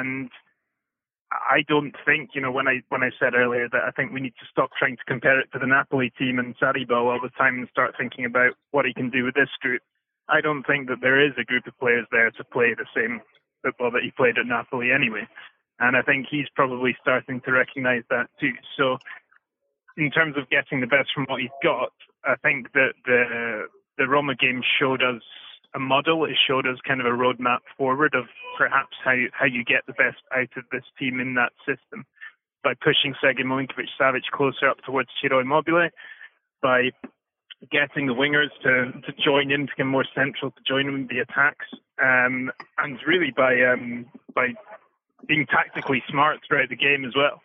I don't think, when I said earlier that I think we need to stop trying to compare it to the Napoli team and Sarri ball all the time and start thinking about what he can do with this group. I don't think that there is a group of players there to play the same football that he played at Napoli anyway. And I think he's probably starting to recognise that too. So in terms of getting the best from what he's got, I think that the Roma game showed us a model. It showed us kind of a roadmap forward of perhaps how you get the best out of this team in that system by pushing Sergej Milinkovic-Savic closer up towards Ciro Immobile, by getting the wingers to join in, to get more central, to join in the attacks, and really by being tactically smart throughout the game as well.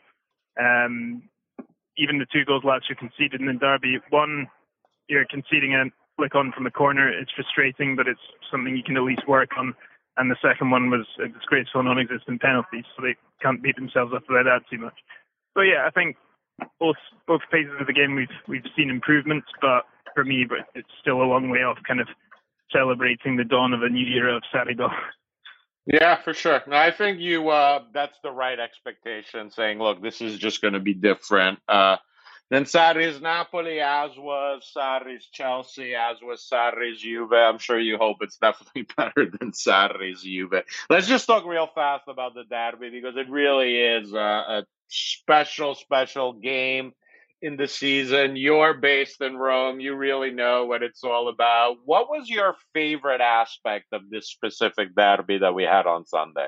Even the 2 goals Lazio conceded in the derby, one, you're conceding a flick on from the corner. It's frustrating, but it's something you can at least work on. And the second one was a disgraceful non-existent penalty, so they can't beat themselves up about that too much. So yeah, I think both phases of the game we've seen improvements, but for me, it's still a long way off kind of celebrating the dawn of a new era of Sarri Ball. Yeah, for sure. No, I think that's the right expectation, saying, look, this is just going to be different than Sarri's Napoli, as was Sarri's Chelsea, as was Sarri's Juve. I'm sure you hope it's definitely better than Sarri's Juve. Let's just talk real fast about the derby, because it really is a special game in the season. You're based in Rome. You really know what it's all about. What was your favorite aspect of this specific derby that we had on Sunday?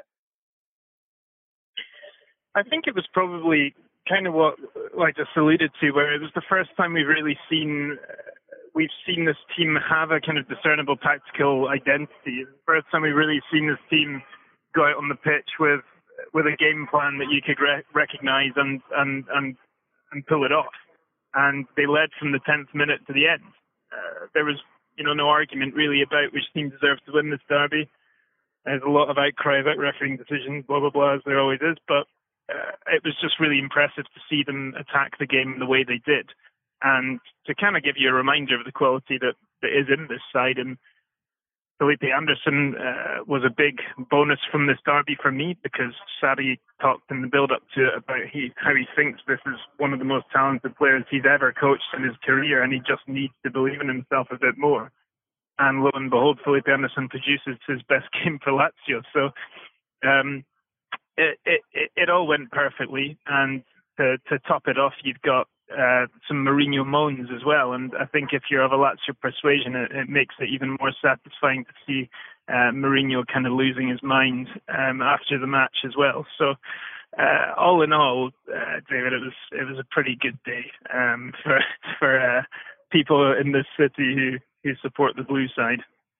I think it was probably kind of what I just alluded to, where it was the first time we've seen this team have a kind of discernible tactical identity. It's the first time we've really seen this team go out on the pitch with a game plan that you could recognize and pull it off. And they led from the 10th minute to the end. There was, no argument really about which team deserves to win this derby. There's a lot of outcry about refereeing decisions, blah, blah, blah, as there always is. But it was just really impressive to see them attack the game the way they did. And to kind of give you a reminder of the quality that is in this side. And Felipe Anderson was a big bonus from this derby for me, because Sarri talked in the build-up to it about how he thinks this is one of the most talented players he's ever coached in his career, and he just needs to believe in himself a bit more. And lo and behold, Felipe Anderson produces his best game for Lazio. So it all went perfectly, and to top it off, you've got some Mourinho moans as well, and I think if you're of a Lazio persuasion, it makes it even more satisfying to see Mourinho kind of losing his mind after the match as well. So all in all, David, it was a pretty good day for people in this city who support the blue side.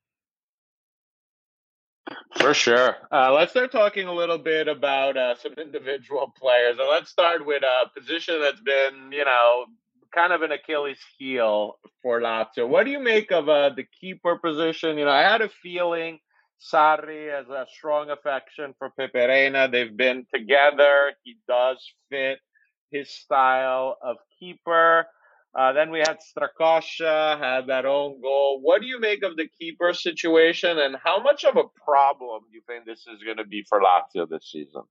For sure. Let's start talking a little bit about some individual players. And let's start with a position that's been, kind of an Achilles heel for Lazio. What do you make of the keeper position? I had a feeling Sarri has a strong affection for Pepe Reina. They've been together. He does fit his style of keeper. Then we had Strakosha, had that own goal. What do you make of the keeper situation, and how much of a problem do you think this is going to be for Lazio this season?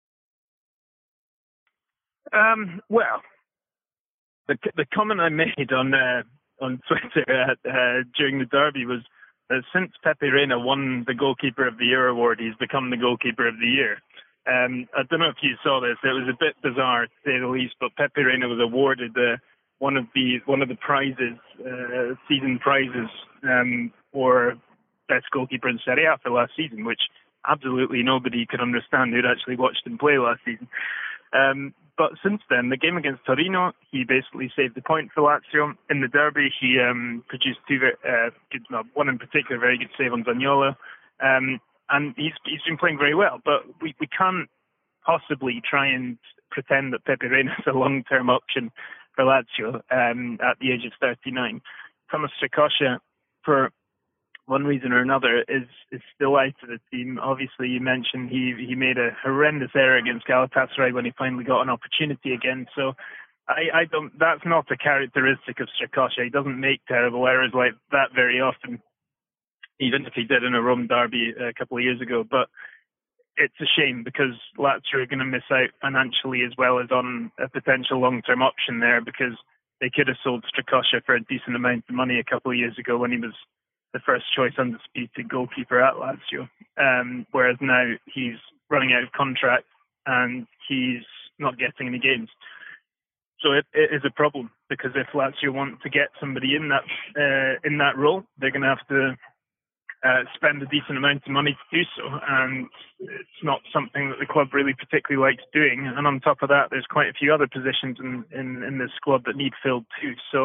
Well, the comment I made on Twitter during the derby was that since Pepe Reina won the Goalkeeper of the Year award, he's become the Goalkeeper of the Year. I don't know if you saw this. It was a bit bizarre, to say the least, but Pepe Reina was awarded one of the prizes, season prizes, for best goalkeeper in Serie A for last season, which absolutely nobody could understand who'd actually watched him play last season. But since then, the game against Torino, he basically saved the point for Lazio. In the derby, he produced one in particular, very good save on Zaniolo, and he's been playing very well. But we can't possibly try and pretend that Pepe Reina is a long-term option for Lazio at the age of 39. Thomas Strakosha, for one reason or another, is still out of the team. Obviously, you mentioned he made a horrendous error against Galatasaray when he finally got an opportunity again. So I don't. That's not a characteristic of Strakosha. He doesn't make terrible errors like that very often, even if he did in a Rome derby a couple of years ago. But it's a shame, because Lazio are going to miss out financially as well as on a potential long-term option there, because they could have sold Strakosha for a decent amount of money a couple of years ago when he was the first choice undisputed goalkeeper at Lazio. Whereas now he's running out of contract and he's not getting any games. So it is a problem, because if Lazio want to get somebody in that role, they're going to have to spend a decent amount of money to do so, and it's not something that the club really particularly likes doing. And on top of that, there's quite a few other positions in this squad that need filled too. So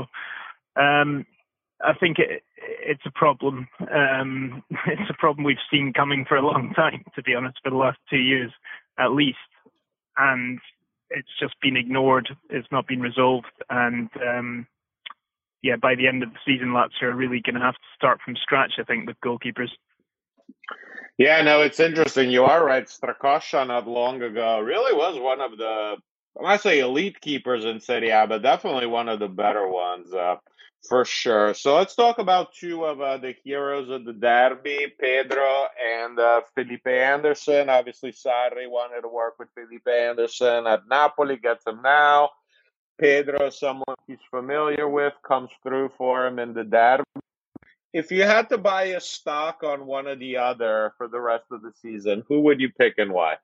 I think it's a problem. It's a problem we've seen coming for a long time, to be honest, for the last 2 years at least, and it's just been ignored. It's not been resolved, and by the end of the season, Lazio are really going to have to start from scratch, I think, with goalkeepers. Yeah, no, it's interesting. You are right. Strakosha not long ago really was one of the, I might say elite keepers in Serie A, but definitely one of the better ones, for sure. So let's talk about two of the heroes of the derby, Pedro and Felipe Anderson. Obviously, Sarri wanted to work with Felipe Anderson at Napoli, gets him now. Pedro, someone he's familiar with, comes through for him in the derby. If you had to buy a stock on one or the other for the rest of the season, who would you pick and why?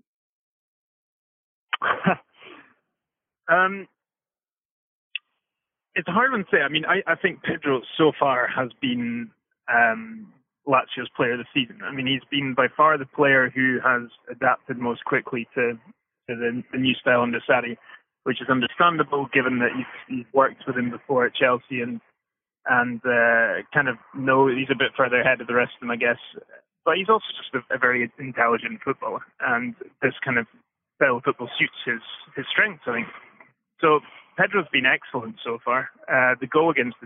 It's a hard one to say. I mean, I think Pedro so far has been Lazio's player of the season. I mean, he's been by far the player who has adapted most quickly to the new style under Sarri, which is understandable given that he's worked with him before at Chelsea and kind of know he's a bit further ahead of the rest of them, I guess. But he's also just a very intelligent footballer, and this kind of style of football suits his strengths, I think. So Pedro's been excellent so far. The goal against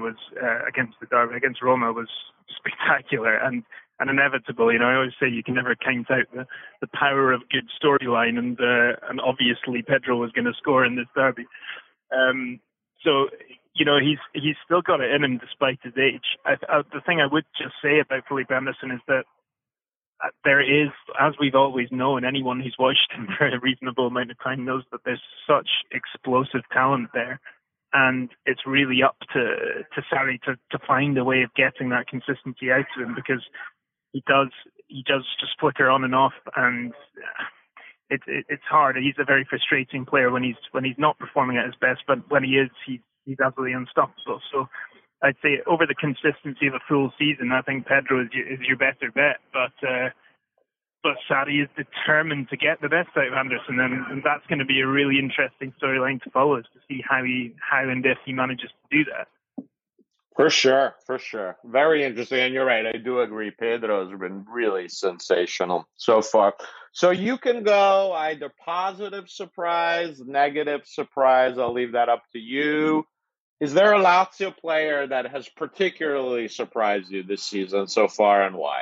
Roma was spectacular and inevitable. You know, I always say you can never count out the power of good storyline, and obviously Pedro was going to score in this derby. So you know, he's still got it in him despite his age. The thing I would just say about Felipe Anderson is that there is, as we've always known, anyone who's watched him for a reasonable amount of time knows that there's such explosive talent there. And it's really up to Sarri to find a way of getting that consistency out of him, because he does just flicker on and off, and it's hard. He's a very frustrating player when he's not performing at his best, but when he is, he's absolutely unstoppable. So I'd say over the consistency of a full season, I think Pedro is your better bet. But Sarri is determined to get the best out of Anderson, and that's going to be a really interesting storyline to follow, is to see how and if he manages to do that. For sure. Very interesting. And you're right, I do agree. Pedro has been really sensational so far. So you can go either positive surprise, negative surprise. I'll leave that up to you. Is there a Lazio player that has particularly surprised you this season so far, and why?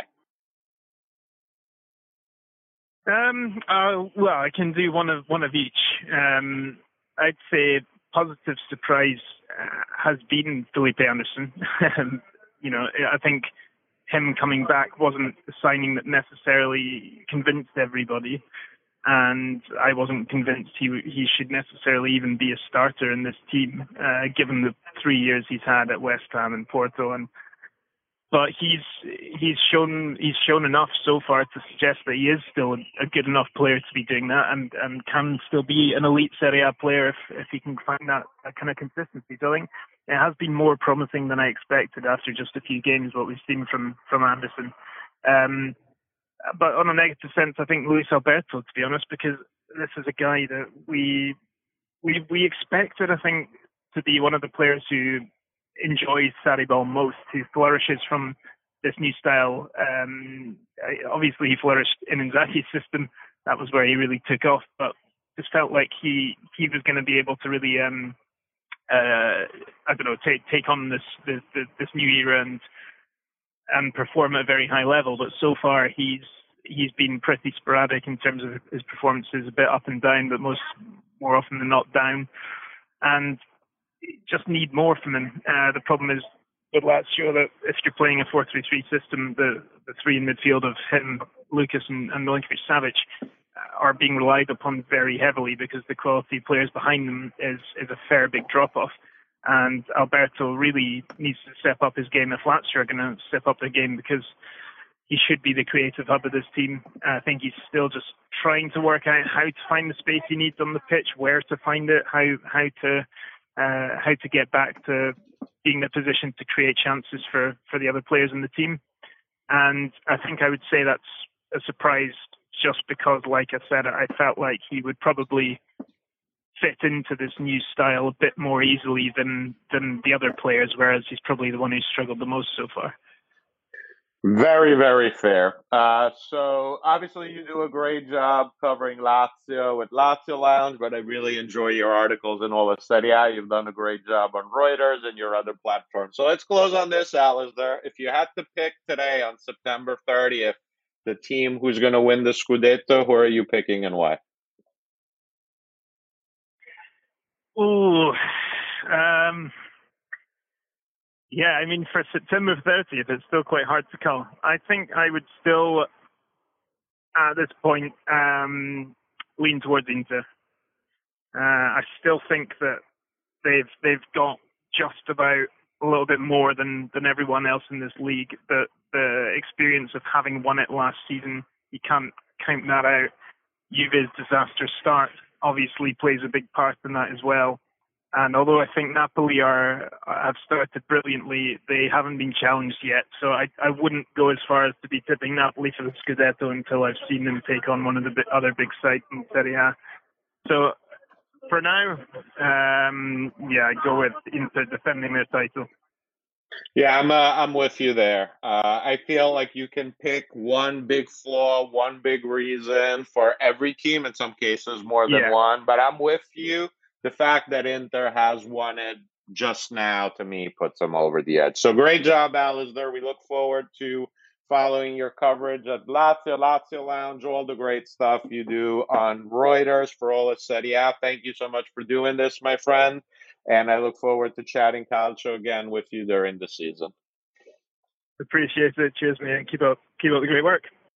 Well, I can do one of each. I'd say positive surprise has been Felipe Anderson. You know, I think him coming back wasn't a signing that necessarily convinced everybody, and I wasn't convinced he should necessarily even be a starter in this team, given the 3 years he's had at West Ham and Porto. But he's shown enough so far to suggest that he is still a good enough player to be doing that, and can still be an elite Serie A player if he can find that kind of consistency. So I think it has been more promising than I expected after just a few games, what we've seen from Anderson. But on a negative sense, I think Luis Alberto, to be honest, because this is a guy that we expected, I think, to be one of the players who enjoys Sarri ball most, who flourishes from this new style. Obviously, he flourished in Inzaghi's system. That was where he really took off. But just felt like he was going to be able to really, take on this new era and perform at a very high level. But so far, he's been pretty sporadic in terms of his performances, a bit up and down, but more often than not down. And just need more from him. The problem is with Lazio that if you're playing a 4-3-3 system, the three in midfield of him, Lucas and Milinkovic-Savic are being relied upon very heavily, because the quality of players behind them is a fair big drop-off. And Alberto really needs to step up his game if Lazio are going to step up their game, because he should be the creative hub of this team. I think he's still just trying to work out how to find the space he needs on the pitch, where to find it, how to get back to being in a position to create chances for the other players in the team. And I think I would say that's a surprise just because, like I said, I felt like he would probably fit into this new style a bit more easily than the other players, whereas he's probably the one who's struggled the most so far. Very, very fair. So obviously you do a great job covering Lazio with Lazio Lounge, but I really enjoy your articles in All Serie A. You've done a great job on Reuters and your other platforms. So let's close on this, Alistair. If you had to pick today on September 30th, the team who's going to win the Scudetto, who are you picking and why? Ooh, yeah, I mean, for September 30th, it's still quite hard to call. I think I would still, at this point, lean towards Inter. I still think that they've got just about a little bit more than everyone else in this league. The experience of having won it last season, you can't count that out. Juve's disastrous start obviously plays a big part in that as well. And although I think Napoli have started brilliantly, they haven't been challenged yet. So I wouldn't go as far as to be tipping Napoli for the Scudetto until I've seen them take on one of the other big sides in Serie A. So for now, I'd go with Inter defending their title. Yeah, I'm with you there. I feel like you can pick one big flaw, one big reason for every team, in some cases more than one. But I'm with you. The fact that Inter has won it just now, to me, puts them over the edge. So great job, Alistair. We look forward to following your coverage at Lazio Lounge, all the great stuff you do on Reuters for All Serie A. Thank you so much for doing this, my friend. And I look forward to chatting Calcio again with you during the season. Appreciate it. Cheers, man. Keep up the great work.